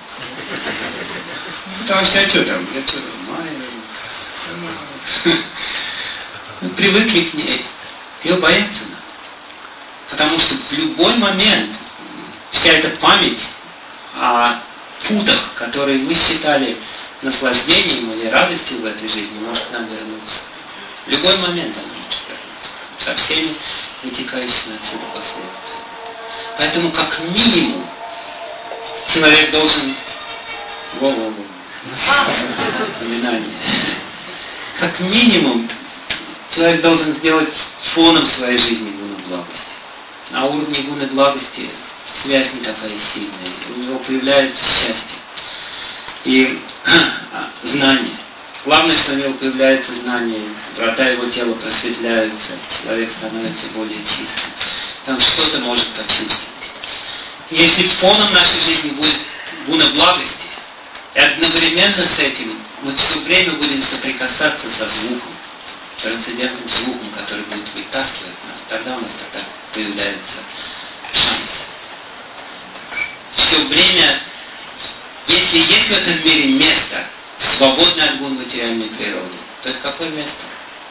Потому что, а что там? Я что там? Майя. Мы привыкли к ней. Ее бояться надо. Потому что в любой момент вся эта память о путах, которые мы считали наслаждением или радостью в этой жизни может к нам вернуться. В любой момент она может вернуться. Со всеми вытекающими отсюда последствиями. Поэтому как минимум человек должен... Во-во-во. Напоминание. Как минимум человек должен сделать фоном своей жизни гуна благости. На уровне гуна благости связь не такая сильная. У него появляется счастье и знание. Главное, что у него появляется знание, врата его тела просветляются, человек становится более чистым. И он что-то может почувствовать. Если фоном нашей жизни будет гуна благости, и одновременно с этим мы все время будем соприкасаться со звуком, трансцендентным звуком, который будет вытаскивать нас, тогда у нас тогда появляется шанс. Все время, если есть в этом мире место, свободное от гун материальной природы, то это какое место?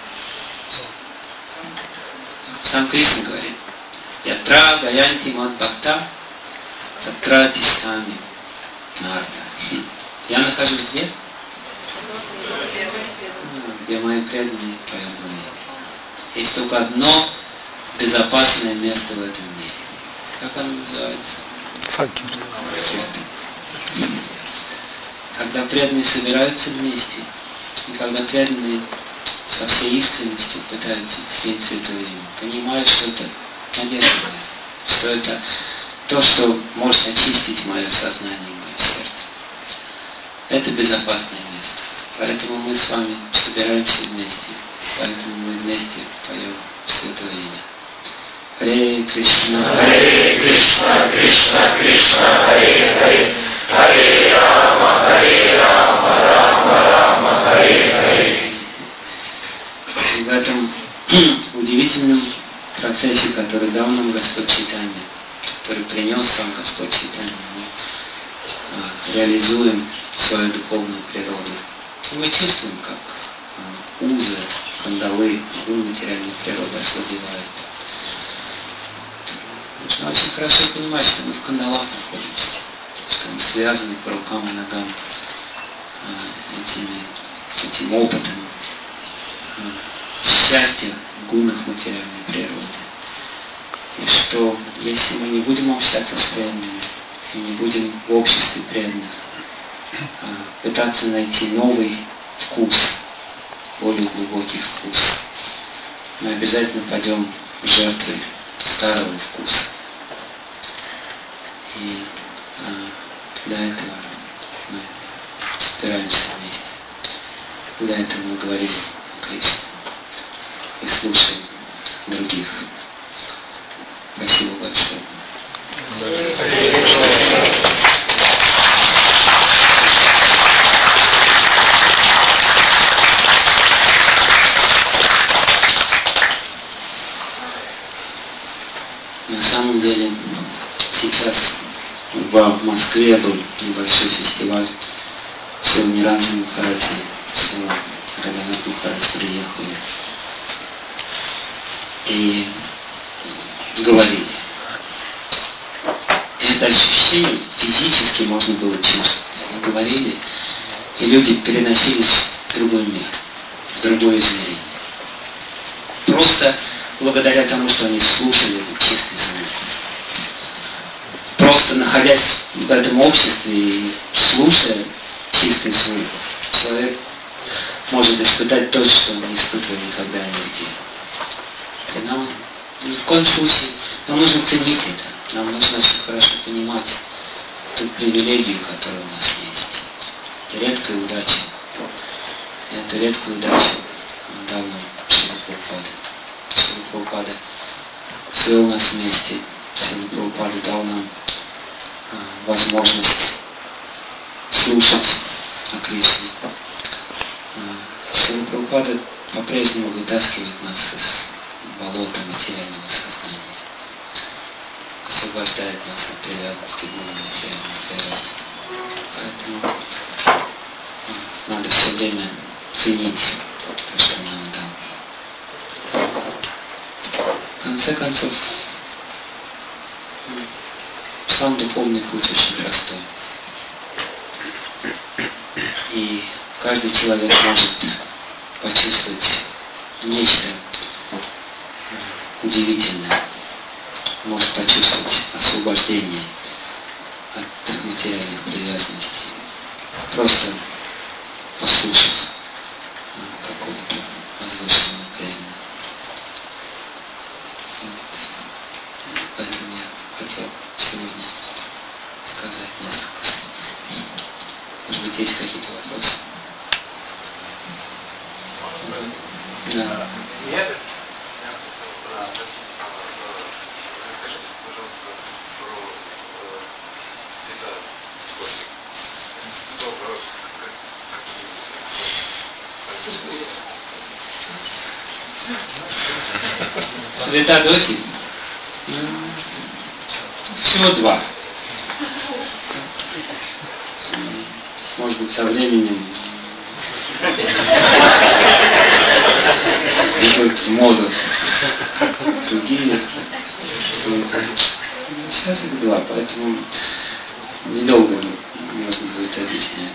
Сам Кришна говорит: «Ятра гаянти мат бхакта, татра тишами нарда». Я нахожусь где? Где мои преданные поют мое имя. Есть только одно безопасное место в этом мире. Как оно называется? Санкиртан. Когда преданные собираются вместе, и когда преданные со всей искренностью пытаются слить Святое Имя, понимают, что это надежда, что это то, что может очистить мое сознание и мое сердце. Это безопасное место. Поэтому мы с вами собираемся вместе. Поэтому мы вместе поем Святое Имя. Харе Кришна, Харе Кришна, Кришна Кришна, Харе Харе, Харе Рама, Харе Рама, Рама Рама, Харе Харе. И в этом удивительном процессе, который дал нам Господь Чайтанья, который принес сам Господь Чайтанья, мы реализуем свою духовную природу. И мы чувствуем, как узы, кандалы, материальной природы ослабевают. Нужно очень хорошо понимать, что мы в кандалах находимся, что мы связаны по рукам и ногам этими, этим опытом счастья в гунах материальной природы. И что если мы не будем общаться с преданными, и не будем в обществе преданных пытаться найти новый вкус, более глубокий вкус, мы обязательно пойдем в жертвы старого вкуса. И а, для этого мы собираемся вместе. Для этого мы говорим о Кришне и слушаем других. Спасибо большое. На самом деле сейчас в Москве был небольшой фестиваль. Сегодня Ниранджана Махарадж, снова Радханат Махарадж приехали. И говорили. И это ощущение физически можно было чувствовать. Они говорили, и люди переносились в другой мир, в другое измерение. Просто благодаря тому, что они слушали этот чистый звук. Просто находясь в этом обществе и слушая чистый звук, человек может испытать то, что он не испытывал никогда нигде. И нам ни в коем случае, нам нужно ценить это, нам нужно очень хорошо понимать ту привилегию, которая у нас есть. Редкая удача. И эту редкую удачу дал нам Шрила Прабхупада. Шрила Прабхупада свел нас вместе. Шрила Прабхупада дал нам а, возможность слушать о Кришне. А, Шрила Прабхупада по-прежнему вытаскивает нас из болота материального сознания, освобождает нас от привязанности к материальной природе. Поэтому а, надо все время ценить то, что нам дал. В конце концов, сам духовный путь очень простой. И каждый человек может почувствовать нечто удивительное, может почувствовать освобождение от материальных привязанностей, просто послушав какого-то возвышенного племени. Поэтому я хотел сегодня сказать несколько слов. Может быть, есть какие-то вопросы? Да. Цвета доти? Всего два. Может быть, со временем приходит в моду другие. Сейчас их два, поэтому недолго можно будет объяснять.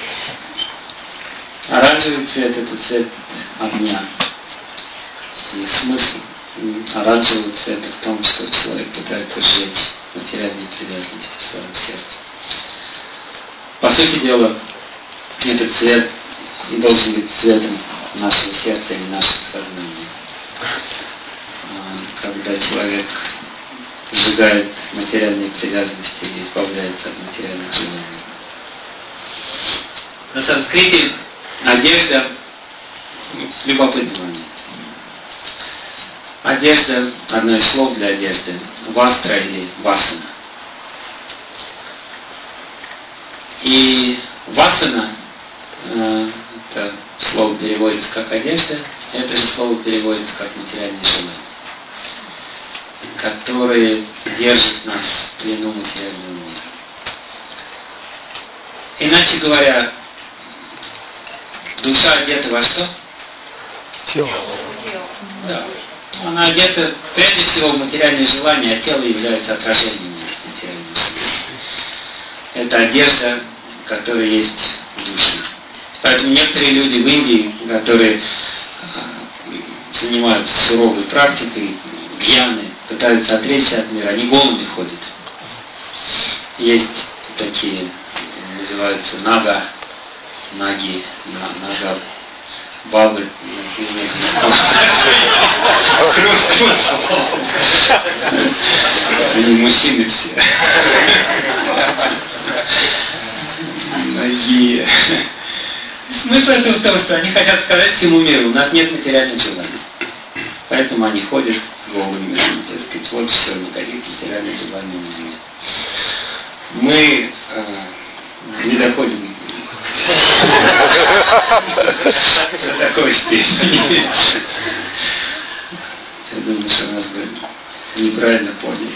Оранжевый цвет — это цвет огня. И смысл оранжевого цвета в том, что человек пытается сжечь материальные привязанности в своем сердце. По сути дела, этот цвет и должен быть цветом нашего сердца или нашего сознания. Когда человек сжигает материальные привязанности и избавляется от материальных желаний. На санскрите одежда — любопытный момент. Одежда, одно из слов для одежды, вастра или васана. И васана, э, это слово переводится как одежда, это же слово переводится как материальные желания, которые держат нас в плену материального мира. Иначе говоря, душа одета во что? Тело. Да. Она одета прежде всего в материальные желания, а тело является отражением этих материальных желаний. Это одежда, которая есть в душе. Поэтому некоторые люди в Индии, которые занимаются суровой практикой, гьяны, пытаются отречься от мира, они голыми ходят. Есть такие, называются нага, наги, нага, бабы. Они мужчины все. Ноги. Смысл этого в том, что они хотят сказать всему миру: у нас нет материальных желаний. Поэтому они ходят голыми. Так сказать, вот все, никаких материальных желаний нет. Мы э, не доходим до такой степени. Я думаю, что нас бы неправильно поняли.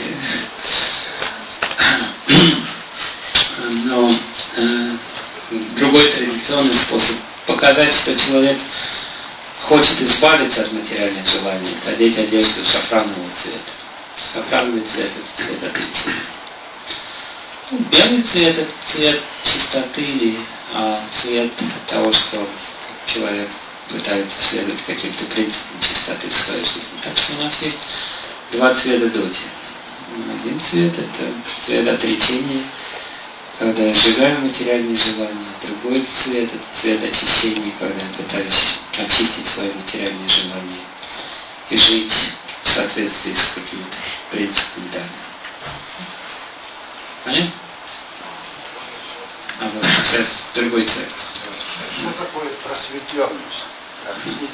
Но э, другой традиционный способ показать, что человек хочет избавиться от материальных желаний, это одеть одежду шафранового цвета. Шафрановый цвет — это цвет отречения. Ну, белый цвет — это цвет чистоты или а, цвет того, что человек пытается следовать каким-то принципам чистоты в своей жизни. Так что у нас есть два цвета доти. Один цвет — это цвет отречения, когда я сжигаю материальные желания. Другой цвет — это цвет очищения, когда я пытаюсь очистить свои материальные желания и жить в соответствии с какими-то принципами данными. Понятно? А вот сейчас другой цвет. Что такое просветленность? Объясните,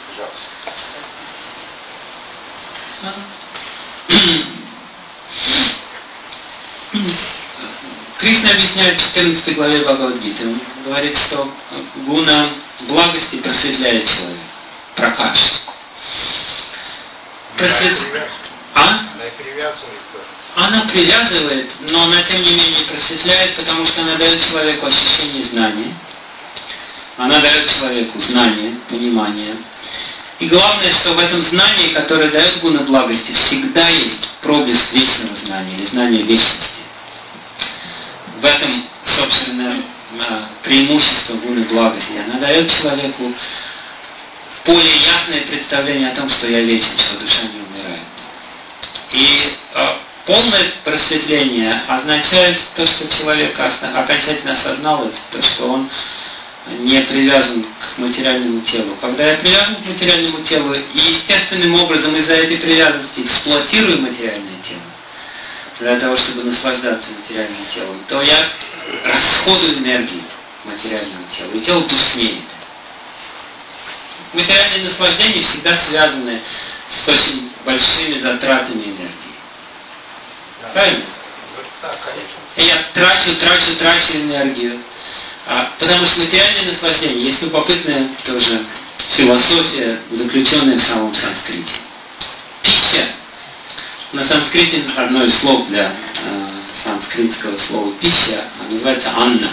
пожалуйста. Кришна объясняет в четырнадцатой главе Бхагавад-гиты. Он говорит, что гуна благости просветляет человека. Пракаш. Просвет... А? Она привязывает, но она тем не менее просветляет, потому что она дает человеку ощущение знания. Она дает человеку знание, понимание. И главное, что в этом знании, которое дает гуна благости, всегда есть проблеск вечного знания или знания вечности. В этом, собственно, преимущество гуны благости. Она дает человеку более ясное представление о том, что я вечен, что душа не умирает. И э, полное просветление означает то, что человек окончательно осознал это, то, что он не привязан к материальному телу. Когда я привязан к материальному телу и естественным образом из-за этой привязанности эксплуатирую материальное тело, для того, чтобы наслаждаться материальным телом, то я расходую энергию материального тела, и тело тускнеет. Материальные наслаждения всегда связаны с очень большими затратами энергии. Да. Правильно? Да, конечно. И я трачу, трачу, трачу энергию. А, потому что материальные наслаждения есть любопытная тоже философия, заключенная в самом санскрите. Пища. На санскрите одно из слов для э, санскритского слова пища называется анна.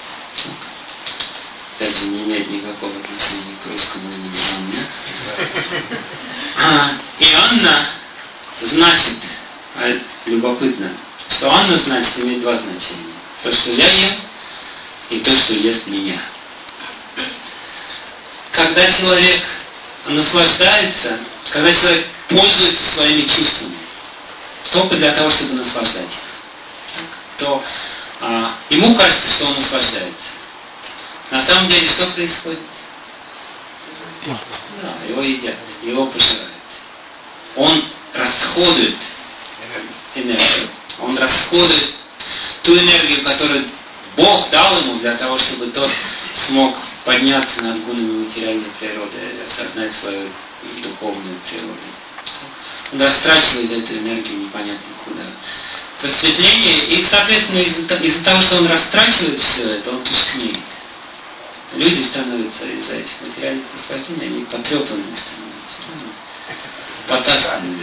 Опять же, не имеет никакого отношения к русскому имени Анна. А, и Анна значит, а, любопытно, что Анна значит имеет два значения. То, что я ем, и то, что ест меня. Когда человек наслаждается, когда человек пользуется своими чувствами, только для того, чтобы наслаждать их, то а, ему кажется, что он наслаждается. На самом деле, что происходит? Да, его едят, его пожирают. Он расходует энергию. Он расходует ту энергию, которую Бог дал ему для того, чтобы тот смог подняться над гунами материальной природы и осознать свою духовную природу. Он растрачивает эту энергию непонятно куда. Просветление, и, соответственно, из-за, из-за того, что он растрачивает все это, он тускнеет. Люди становятся из-за этих материальных наслаждений, они потрепанными становятся, потасканными.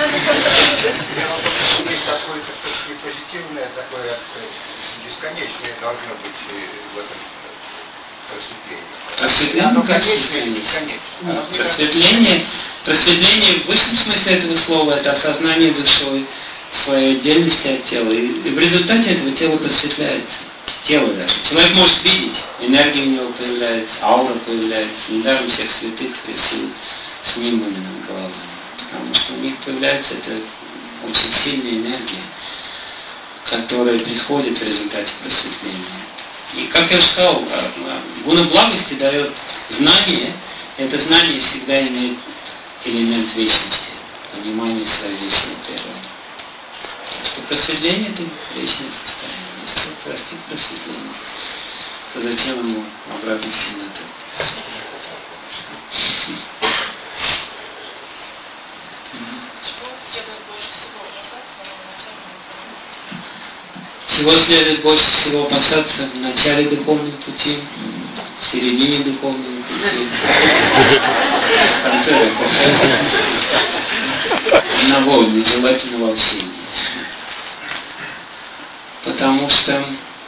Есть какое-то позитивное, такое бесконечное должно быть в этом просветлении. Просветление, оно как конечное, бесконечное. бесконечное. Просветление, просветление в высшем смысле этого слова — это осознание душой своей отдельности от тела. И, и в результате этого тело просветляется. Тело даже. Человек может видеть, энергия у него появляется, аура появляется. Недаром всех святых рисуют с нимбами над головами. Потому что у них появляется эта очень сильная энергия, которая приходит в результате просветления. И как я уже сказал, гуна благости дает знание. Это знание всегда имеет элемент вечности, понимание своей вечной природы. Что просветление — это вечное состояние. Если простит просветление, то зачем ему обратно в темноту? Чего следует больше всего опасаться в начале духовного пути, в середине духовного пути, в конце духовного пути, на волне, желательно в общении. Потому что,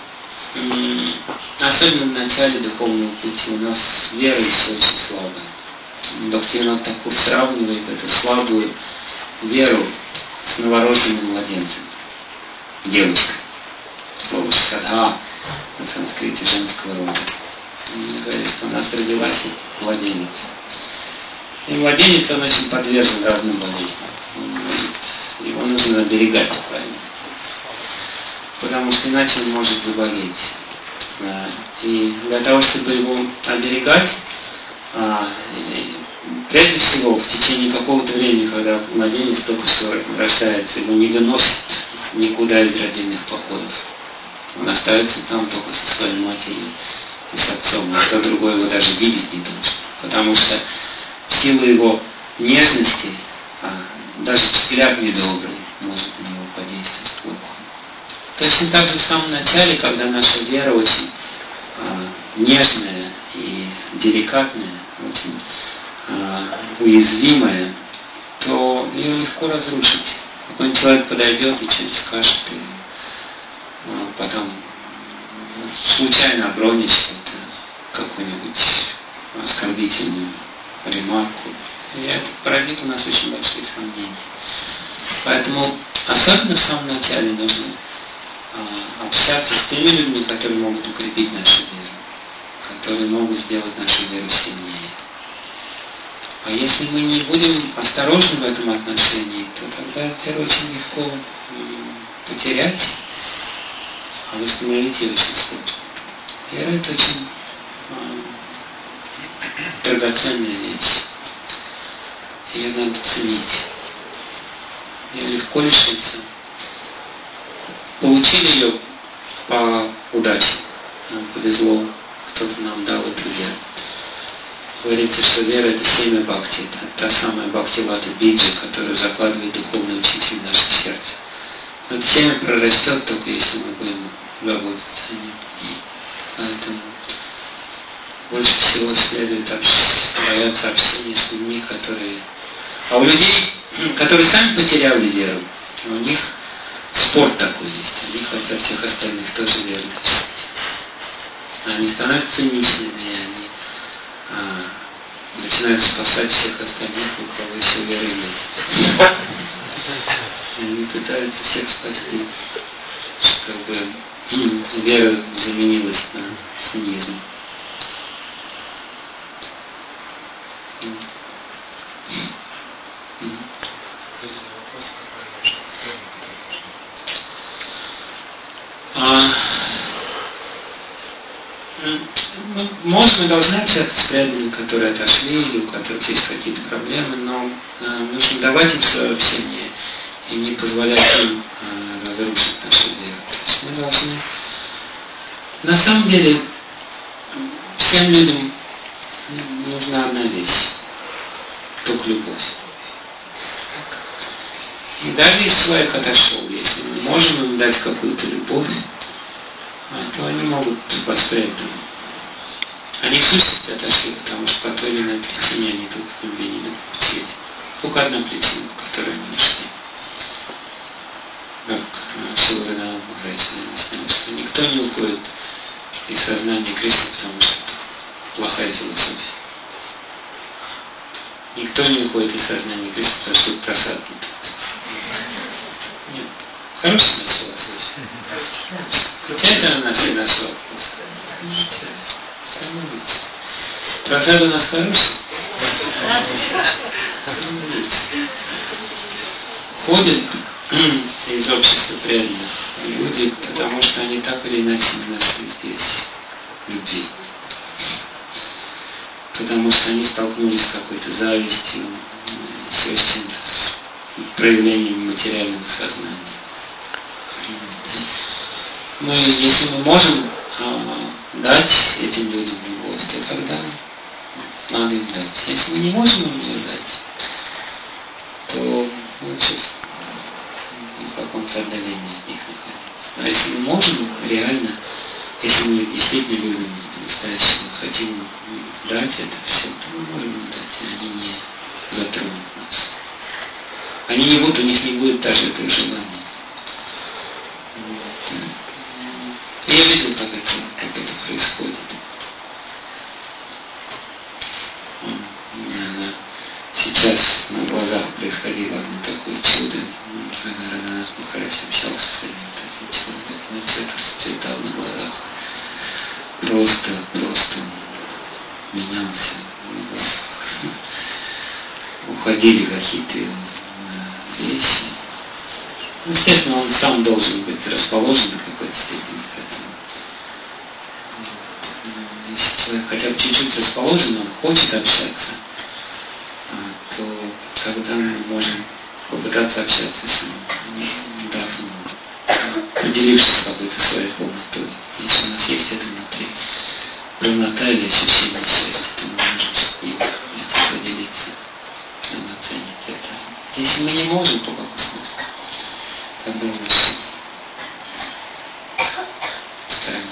особенно в начале духовного пути, у нас вера еще очень слабая. Бхактивинод Такур сравнивает эту слабую веру с новорожденным младенцем, девочкой. Слово «шадха» на санскрите женского рода. Он говорит, что у нас родилась младенец. И младенец, он очень подвержен разным болезням. Его нужно оберегать, правильно? Потому что иначе он может заболеть. И для того, чтобы его оберегать, прежде всего, в течение какого-то времени, когда младенец только что рождается, его не выносят никуда из родильных покоев. Он остается там только со своей матерью и с отцом. Никто другой его даже видеть не должен. Потому что в силу его нежности, даже взгляд недобрый может на него подействовать плохо. Точно так же в самом начале, когда наша вера очень а, нежная и деликатная, очень а, уязвимая, то ее легко разрушить. Какой-нибудь человек подойдет и что-то скажет, и а, потом ну, случайно обронит что-то, какую-нибудь оскорбительную ремарку. И это породит у нас очень большие сомнения. Поэтому особенно в самом начале нужно общаться с теми людьми, которые могут укрепить нашу веру. которые могут сделать нашу веру сильнее. А если мы не будем осторожны в этом отношении, то тогда веру очень легко потерять, а восстановить ее очень сложно. Вера – это очень э, драгоценная вещь. Ее надо ценить. Ее легко лишиться. Получили ее по удаче. Нам повезло, кто-то нам дал эту веру. Говорится, что вера – это семя бхакти, это та самая бхакти-лата биджа, которую закладывает духовный учитель в наше сердце. Но это семя прорастет только если мы будем заботиться о нем. Поэтому больше всего следует бояться общения с людьми, которые... А у людей, которые сами потеряли веру, у них спорт такой есть. Они хотят всех остальных тоже веру достичь. Они становятся циничными, они а, начинают спасать всех остальных, у кого еще веры нет. Они пытаются всех спасти, чтобы вера заменилась на цинизм. А, можно, должны общаться с преданными, которые отошли, или у которых есть какие-то проблемы, но а, нужно давать им свое общение и не позволять им а, разрушить нашу веру. То есть мы должны... На самом деле, всем людям нужна одна вещь, только любовь. И даже если человек отошел, если мы можем им дать какую-то любовь, то они могут воспринять ее. Они в сущности отошли, потому что по той или иной причине они тут в любви не научились. Только одна причина, по которой они ушли. Как Шиларина Махарадж объяснял, что никто не уходит из сознания Кришны, потому что это плохая философия. Никто не уходит из сознания Кришны, потому что это просад не тот. Нет. Хорошая у нас философия. Хотя это она всегда шла вкус. Просад у нас хороший. Ходят из общества преданных люди, потому что они так или иначе не нашли здесь любви. Потому что они столкнулись с какой-то завистью, еще с чем-то, с проявлением материального сознания. Мы, если мы можем а, дать этим людям любовь, то тогда надо им дать. Если мы не можем им ее дать, то лучше в каком-то отдалении от них находиться. А если мы можем реально, если мы действительно любим настоящего, хотим дать это все, то мы можем им дать, и они не затронут нас. Они не будут, у них не будет даже этого желания. И я видел, как это, как это происходит. Наверное, сейчас на глазах происходило одно такое чудо. Раданат Махарадж общался с этим таким человеком, но все расцветал на глазах. Просто, просто менялся. Уходили какие-то вещи. Естественно, он сам должен быть расположен до какой-то степени к этому. Если человек хотя бы чуть-чуть расположен, он хочет общаться, то тогда мы можем попытаться общаться с ним, дав ему, поделившись какой-то своей полнотой. Если у нас есть это внутри, полнота или ощущение счастья, то мы можем с ним этим поделиться, и он оценит это. Если мы не можем, то какой смысл? Тогда лучше в стороне.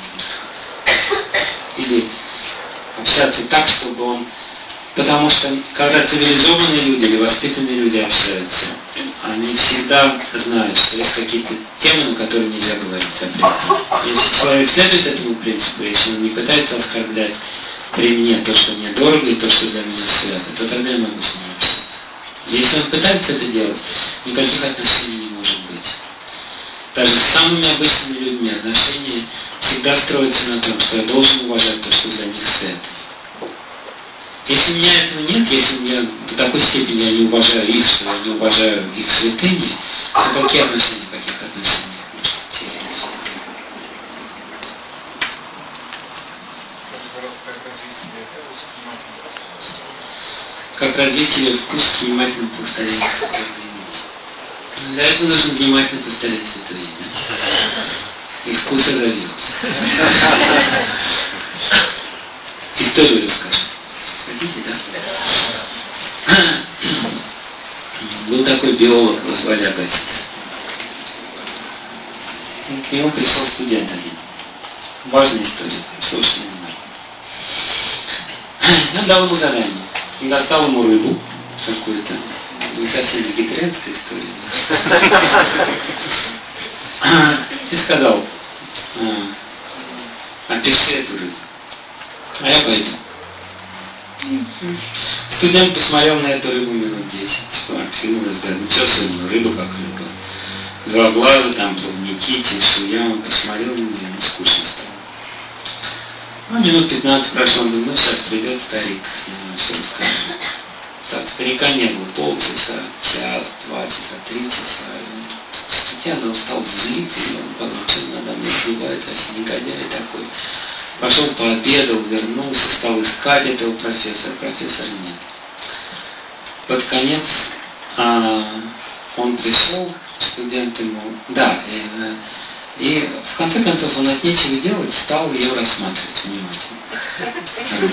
Или общаться так, чтобы он... Потому что, когда цивилизованные люди или воспитанные люди общаются, они всегда знают, что есть какие-то темы, на которые нельзя говорить о. Если человек следует этому принципу, если он не пытается оскорблять при мне то, что мне дорого и то, что для меня свято, то тогда я могу с ним общаться. Если он пытается это делать, никаких отношений не может быть. Даже с самыми обычными людьми отношения с всегда строится на том, что я должен уважать то, что для них свято. Если у меня этого нет, если я до такой степени я не уважаю их, что я не уважаю их святыни, то какие отношения, каких отношений может идти? Как развитие вкуса к внимательному повторению святого имени. Для этого нужно внимательно повторять святое имя. И вкус озовется. Историю расскажу. Хотите, да? Был такой биолог, его звали Агасис. К нему пришел студент один. Важная история, слушайте внимательно. Он дал ему задание. Он достал ему рыбу какую-то. Не совсем вегетарианская история. И сказал, опиши эту рыбу. А я пойду. Студент посмотрел на эту рыбу минут десять. Фильм разговаривал. Ну что особенно, рыба как рыба. Два глаза, там плавники, чешуя. Он посмотрел на нее, ему скучно стало. Ну, минут пятнадцать прошло, он думал, ну сейчас придет старик, я ему все расскажу. Так, старика не было полчаса, час, два часа, три часа. Студент, он стал злиться, и он подумал, что надо мной издевается, вообще негодяй такой. Пошел, пообедал, вернулся, стал искать этого профессора. Профессора нет. Под конец а, он пришел, студент ему, да, и, и в конце концов он от нечего делать стал ее рассматривать внимательно.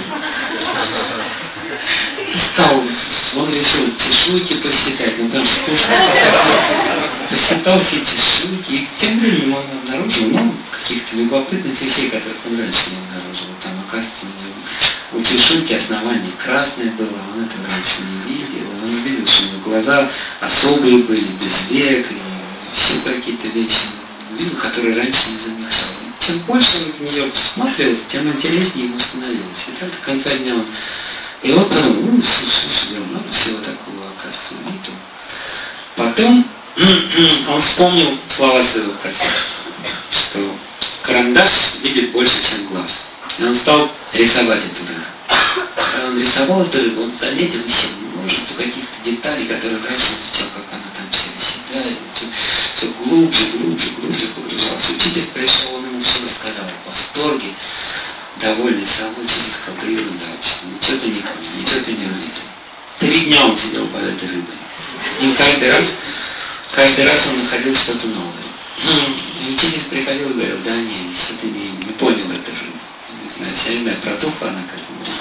Стал, он решил чешуйки посчитать, ну прям скучно. Посчитал все чешуйки, и тем временем он обнаружил много каких-то любопытных вещей, которых он раньше не обнаружил. Там, оказывается, у него у чешуйки основание красное было, он этого раньше не видел. Он увидел, что у него глаза особые были, без век, и еще какие-то вещи увидел, которые раньше не замечал. И чем больше он в нее посмотрел, тем интереснее ему становилось. И так до конца дня он... И он подумал, ну, слушай, я много всего такого, оказывается, увидел. Потом он вспомнил слова своего профессора, что карандаш видит больше, чем глаз. И он стал рисовать эту рыбу. Когда он рисовал эту рыбу, он заметил еще множество каких-то деталей, которые раньше изучал, как она там через себя, и все, все глубже, глубже, глубже погружался. Учитель пришел, он ему все рассказал в восторге, довольный собой, учитель сказал, да ерунда вообще, ничего ты не понял, ничего ты не увидел. Три дня он сидел под этой рыбой. И каждый раз, каждый раз он находил что-то новое. И учитель приходил и говорил, да не, что ты не, не понял это же. Не знаю, я не знаю, протухла она как-то.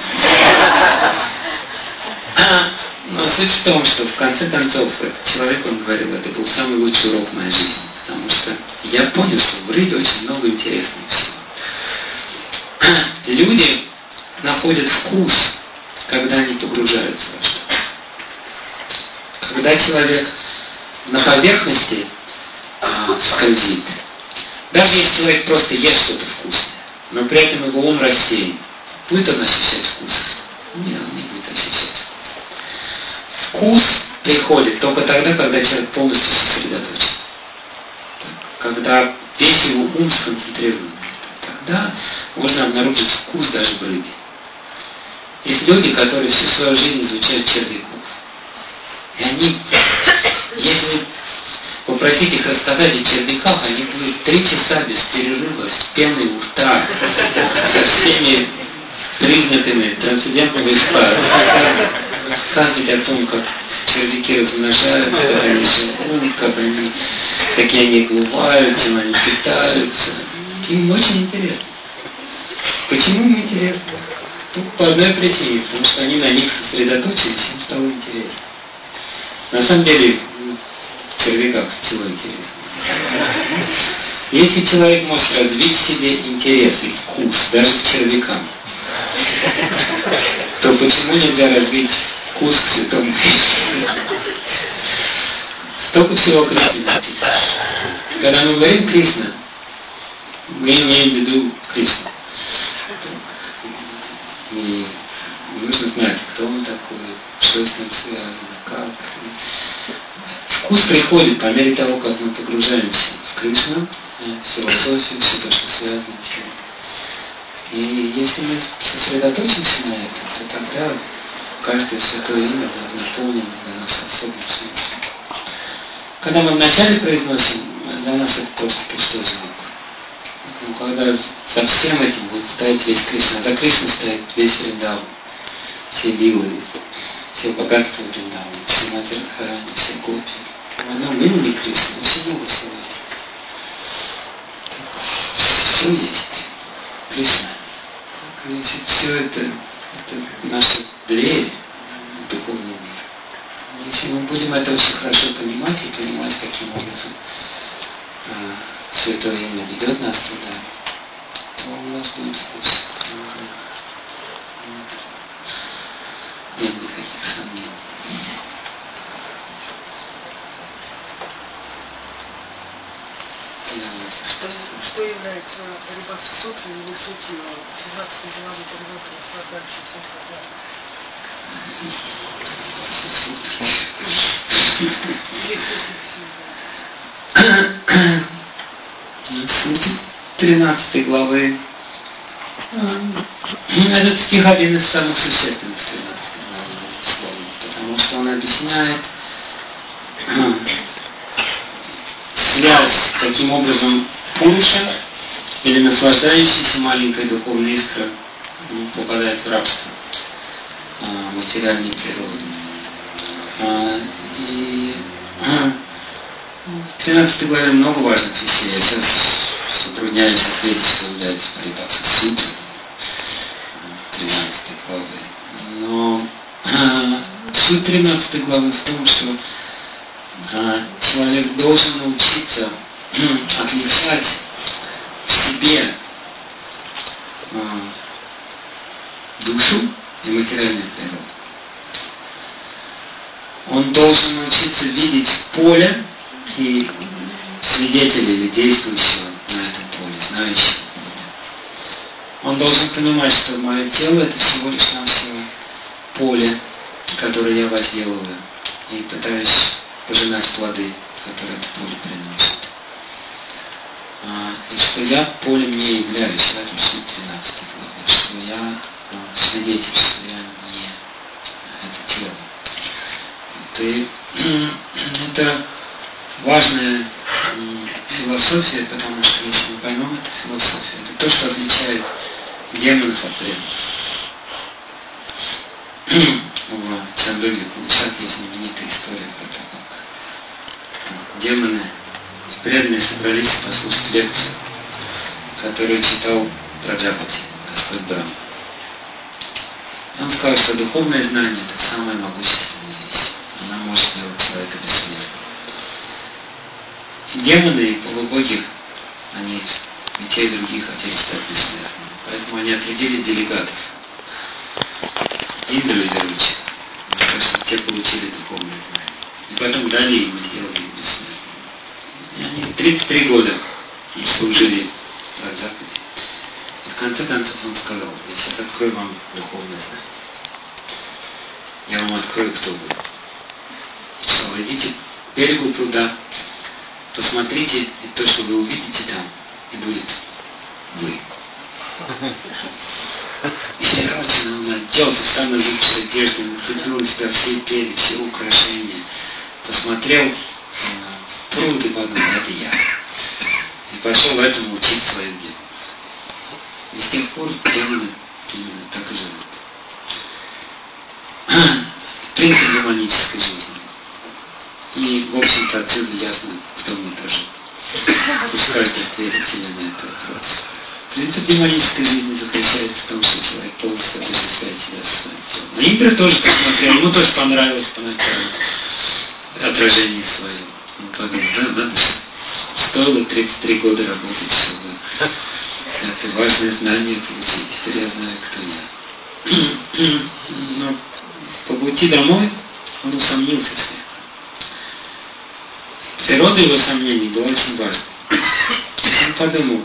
Но суть в том, что в конце концов человек, он говорил, это был самый лучший урок в моей жизни. Потому что я понял, что в рыбе очень много интересного всего. Люди находят вкус, когда они погружаются во что-то. Когда человек на поверхности а, скользит, даже если человек просто ест что-то вкусное, но при этом его ум рассеян, будет он ощущать вкус? Нет, он не будет ощущать вкус. Вкус приходит только тогда, когда человек полностью сосредоточен. Когда весь его ум сконцентрирован. Тогда можно обнаружить вкус даже в рыбе. Есть люди, которые всю свою жизнь изучают червяков. И они, если попросить их рассказать о червяках, они будут три часа без перерыва, с пеной у рта, со всеми признаками трансцендентного испара. Рассказывать о том, как червяки размножаются, как они живут, как они, какие они бывают, чем они питаются. Им очень интересно. Почему им интересно? Только по одной причине, потому что они на них сосредоточились, им стало интересно. На самом деле, в червяках чего интересно? Если человек может развить в себе интерес и вкус, даже к червякам, то почему нельзя развить вкус к святому? Столько всего Кришны написано. Когда мы говорим Кришна, мы имеем в виду Кришну. И нужно знать, кто он такой, что с ним связано, как. Вкус приходит по мере того, как мы погружаемся в Кришну, философию, все то, что связано с ним. И если мы сосредоточимся на этом, то тогда каждое святое имя наполнено для нас особым смыслом. Когда мы вначале произносим, для нас это просто пустой звук. Но когда за всем этим будет стоять весь Кришна, за Кришной стоит весь Вриндаван, все лилы, все богатства Вриндавана, все Мадхарани, все гопи. В одном имени Кришны очень много всего есть. Все есть. Кришна. Если все это, это наша дверь в духовный мир. Если мы будем это очень хорошо понимать и понимать, каким образом э, Святое Имя ведет нас туда, то у нас будет вкус. Нет никаких сомнений. Что, что является Парибхакти сутрой или сутью двенадцатой главы Парибхакти страдальщих всех Суть тринадцатой главы. Этот стих один из самых существенных тринадцатой главы, безусловно, потому что он объясняет связь, каким образом Пуруша или наслаждающаяся маленькой духовной искра попадает в рабство материальной природы. И в тринадцатой главе много важных вещей. Я сейчас затрудняюсь ответить, что является Парибхакти сутрой тринадцатой главы. Но суть тринадцатой главы в том, что человек должен научиться отличать в себе душу и материальную природу. Он должен научиться видеть поле и свидетеля или действующего на этом поле, знающего поле. Он должен понимать, что мое тело это всего лишь навсего поле, которое я возделываю и пытаюсь пожинать плоды, которые это поле приносит. А, и что я полем не являюсь, в этом суть тринадцатой главы, что я а, свидетель, что я не это тело. И это важная философия, потому что если мы поймем эту философию, это то, что отличает демонов от преданных. В Чандоге Пунисак есть знаменитая история про то, как демоны и преданные собрались послушать лекцию, которую читал Праджапати, Господь Брахма. И он сказал, что духовное знание – это самая могущественная вещь. Она может сделать человека бессмертным. И демоны и полубоги, они и те, и другие хотели стать бессмертными. Поэтому они отрядили делегатов. Индру и Веручи. Мне кажется, те получили духовное знание. И потом дали им и сделали их бессмертными. И они тридцать три года служили Праджапати. И в конце концов он сказал: я сейчас открою вам духовное знание. Я вам открою, кто вы. Сказал: идите к берегу пруда, посмотрите, и то, что вы увидите там, и будет вы. И Сиротина, он оделся в самой лучшей одежде, нацепил на себя все перья, все украшения, посмотрел на пруд и подумал: это я. И пошел этому учить своих дел. И с тех пор демоны именно так и живут. Принцип демонической жизни. И, в общем-то, отсюда ясно, кто мы тоже. Пусть каждый ответит себе на этот вопрос. Принцип демонической жизни заключается в том, что человек полностью отождествляет себя со своим телом. А Индра тоже посмотрел, ему тоже понравилось поначалу отражение свое. Он подумал: да, надо же, стоило тридцать три года работать, чтобы это важное знание получить. Теперь я знаю, кто я. Но по пути домой он усомнился в себе. Природа его сомнений была очень важной. Он подумал: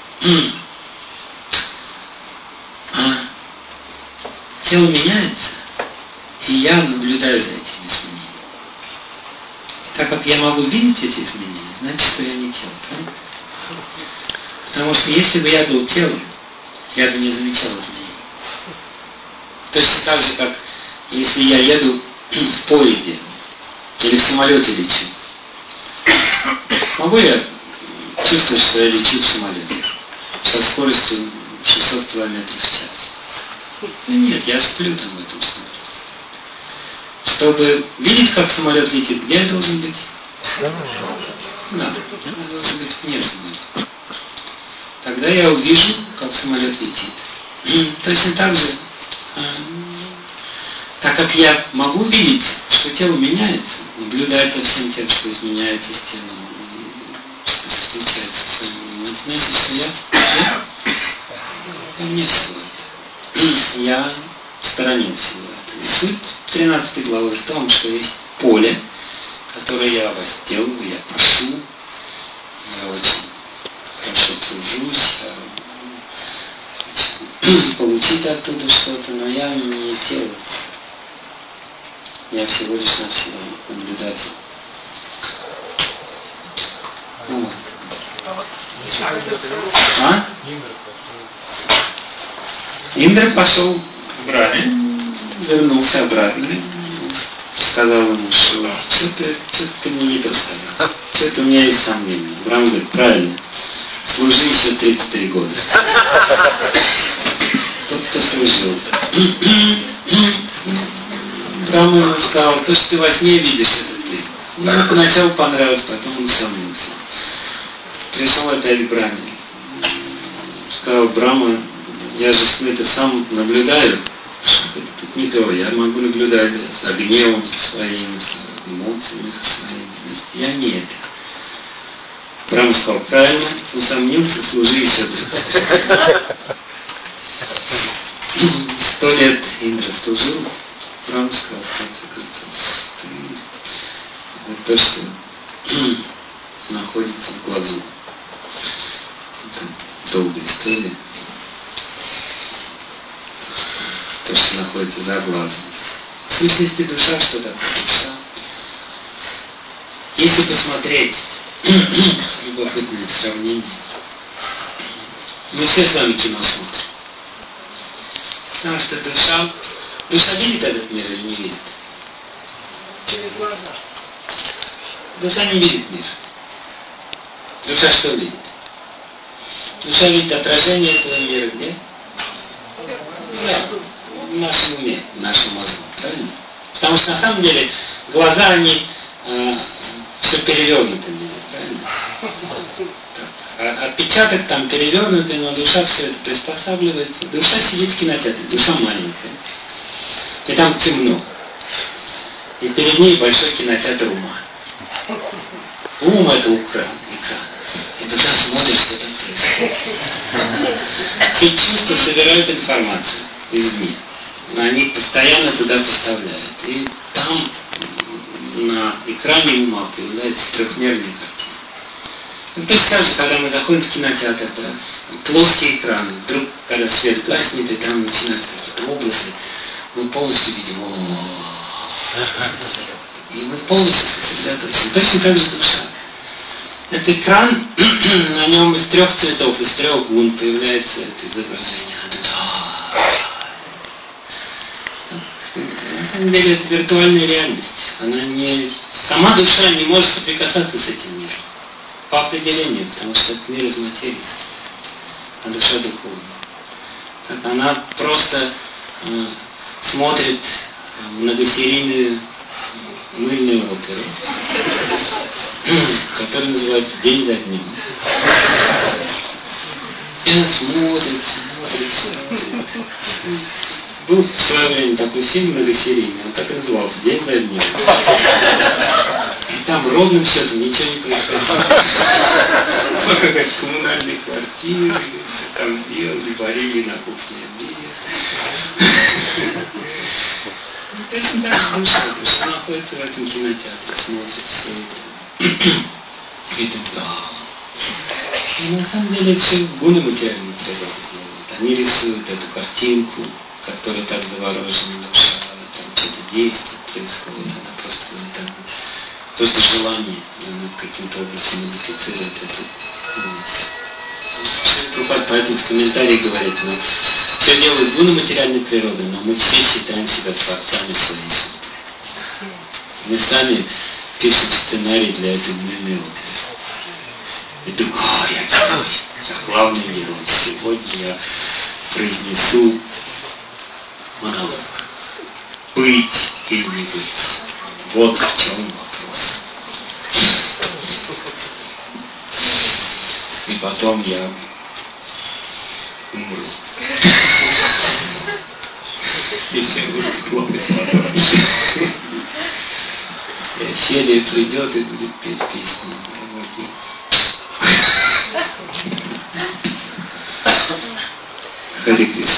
а, тело меняется, и я наблюдаю за этими изменениями. Так как я могу видеть эти изменения, значит, что я не тело, правильно? Потому что если бы я был телом, я бы не замечал изменений. Точно так же, как если я еду в поезде или в самолете лечу. Могу я чувствовать, что я лечу в самолете со скоростью шестьсот километров в час? Ну нет, я сплю там в этом самолете. Чтобы видеть, как самолет летит, где я должен быть? Да, я должен быть вне самолета. Тогда я увижу, как самолет летит. И точно так же, так как я могу видеть, что тело меняется, наблюдая за всем тем, что изменяется с телом, и что встречается с вами, это значит, что я, я вне всего этого. Я в стороне всего этого. И суть тринадцатой главы в том, что есть поле, которое я возделываю, я прошу, я очень хорошо тружусь, я хочу получить оттуда что-то, но я не тело. Я всего лишь навсего наблюдатель. Вот. А? Индра пошел к Брахме, вернулся обратно, сказал ему, что что-то, что-то ты мне не то сказал, что-то у меня есть сомнения. Брахма говорит, правильно, служи еще тридцать три года. Тот, кто служил. Брахма ему сказал, то, что ты во сне видишь, это ты. Ему поначалу понравилось, потом он усомнился. Пришел опять к Брахме. Сказал, Брахма, я же это сам наблюдаю, что тут никого. Я могу наблюдать за гневом своим, с эмоциями своими. Я не это. Брахма сказал, правильно, усомнился, служи еще тридцать. Сто лет Индра служил. Брахма сказал, в конце концов, это то, что находится в глазу. Это долгая история. То, что находится за глазом. В сущности, душа, что такое душа? Если посмотреть любопытное сравнение, мы все с вами кино смотрим. Потому что душа, душа видит этот мир или не видит? Через глаза. Душа не видит мир. Душа что видит? Душа видит отражение этого мира где? Да, в нашем уме, в нашем мозгу, правильно? Потому что на самом деле глаза, они э, все перевернуты видят, правильно? А, отпечаток там перевернутый, но душа все это приспосабливается. Душа сидит в кинотеатре, душа маленькая. И там темно. И перед ней большой кинотеатр ума. Ум это экран, экран. И душа смотрит, что там происходит. Все чувства собирают информацию извне. Но они постоянно туда поставляют. И там на экране ума появляется трехмерная картина. Ну, то есть, скажем, когда мы заходим в кинотеатр, да, плоский экран, вдруг, когда свет гаснет, и там начинаются какие-то образы, мы полностью видим, и мы полностью сосредоточены. Точно так же душа. Это экран, на нем из трех цветов, из трех гун появляется это изображение. На самом деле это виртуальная реальность. Она не... Сама душа не может соприкасаться с этим миром. По определению, потому что это мир из материи состоит. А душа духовная. Так она просто э, смотрит э, многосерийную мыльную оперу, который называется «День за днем». И она смотрит, смотрит, смотрит. Был в свое время такой фильм многосерийный, он так и назывался «День за днем». И там ровным счетом ничего не происходит. Только как коммунальные квартиры, что там делали, варили на кухне. Точно так же душа, душа находится в этом кинотеатре, смотрит все это. И так, да. И на самом деле это все гуны материальной природы делают. Они рисуют эту картинку, которая так заворожена душа, там что-то действие происходит, она просто говорит, так, просто желание каким-то образом модифицирует эту Прабхупада поэтому в комментарии говорит, ну, все делают гуны материальной природы, но мы все считаем себя творцами своей судьбы. Мы сами пишем сценарий для этой дневной оперы. И думаю, о, я герой, я главный герой. Сегодня я произнесу монолог. Быть или не быть. Вот в чем вопрос. И потом я умру. И все будут хлопать потом. И Офелия придет и будет петь песни. Харе Кришна.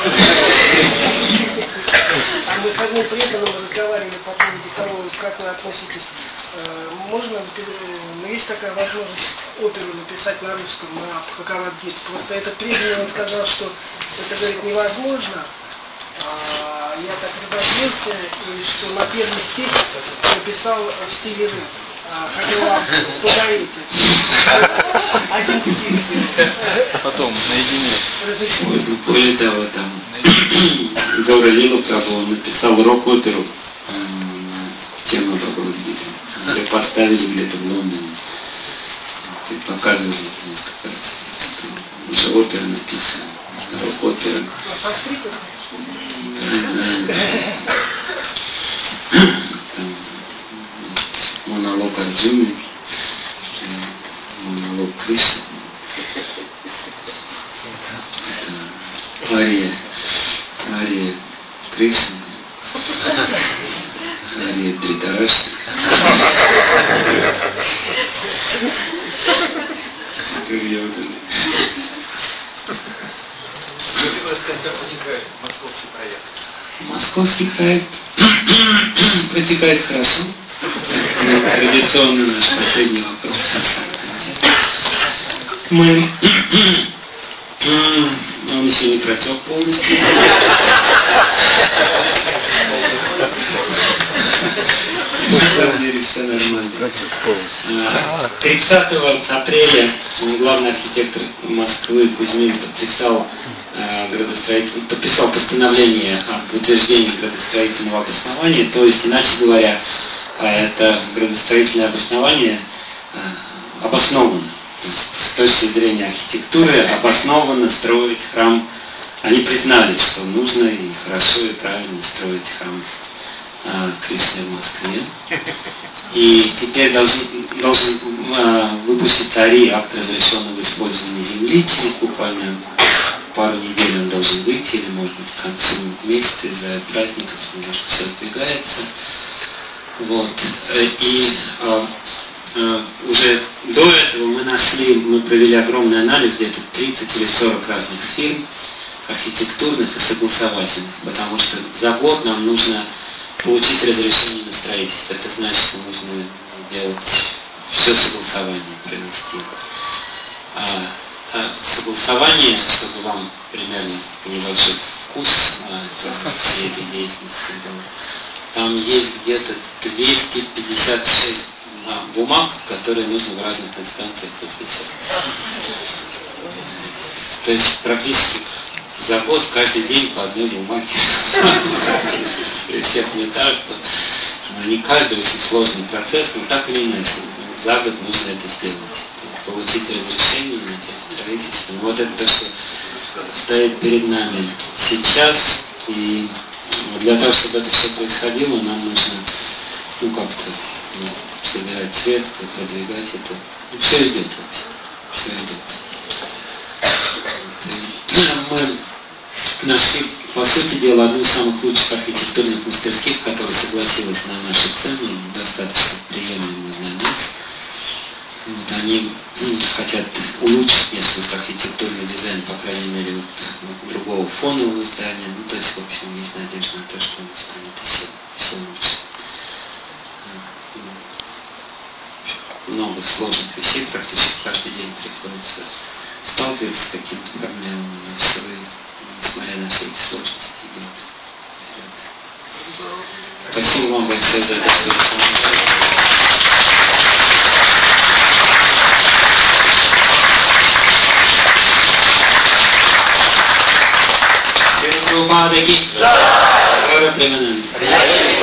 А мы с одним преданным разговаривали по поводу того, как вы относитесь. Можно, ну, есть такая возможность оперу написать на русском, на Бхагавад-гите. Просто этот преданный, он сказал, что это, говорит, невозможно. А я так разозлился, и что на первый стих написал в стиле рэп. А, хотел вам подарить. Один стих. Потом, наедине. Можно, более того, там Гаура Лила Прабху написал рок-оперу на тему Бхагавад-гиты. Ее поставили где-то в Лондоне. И показывали несколько раз. Уже опера написана. Рок-опера. Монолог Арджуны, монолог Кришны, ария, ария Кришны, ария Дритараштры. Московский проект протекает хорошо. Традиционно наш последний вопрос. Мы... Он еще не протек полностью. На самом деле все нормально. тридцатого апреля главный архитектор Москвы Кузьмин подписал подписал постановление об утверждении градостроительного обоснования, то есть, иначе говоря, это градостроительное обоснование обосновано. То есть, с точки зрения архитектуры обоснованно строить храм. Они признали, что нужно и хорошо и правильно строить храм Кришны в Москве. И теперь должен, должен выпустить АРИ, акт разрешенного использования земли, через буквально пару недель он должен выйти, или может быть к концу месяца из-за праздников немножко все сдвигается. Вот. И а, а, уже до этого мы нашли, мы провели огромный анализ, где-то тридцать или сорок разных фирм, архитектурных и согласовательных, потому что за год нам нужно получить разрешение на строительство. Это значит, что нужно делать все согласование, провести. А, а согласование, чтобы вам примерно небольшой вкус а, всей этой деятельности был, там есть где-то двести пятьдесят шесть а, бумаг, которые нужно в разных инстанциях подписать. То есть практически за год каждый день по одной бумаге. При всех метажах. Не каждый очень сложный процесс, но так или иначе, за год нужно это сделать. Получить разрешение, начать строительство. Вот это то, что стоит перед нами сейчас. И для того, чтобы это все происходило, нам нужно ну как-то ну, собирать средства, продвигать это. Ну, все идет вообще. Все идет. Мы нашли, по сути дела, одну из самых лучших архитектурных мастерских, которая согласилась на наши цены, достаточно приемлемые для нас. Вот они ну, хотят улучшить несколько архитектурный дизайн, по крайней мере, вот, другого фонового здания. Ну, то есть, в общем, есть надежда на то, что он станет еще, еще лучше. Много сложных вещей, практически каждый день приходится сталкиваться с какими-то проблемами, но все несмотря на все эти сложности, идет вперед. Спасибо вам большое за это, что вы помогли. Прабхупада ки. Гаура Примананда.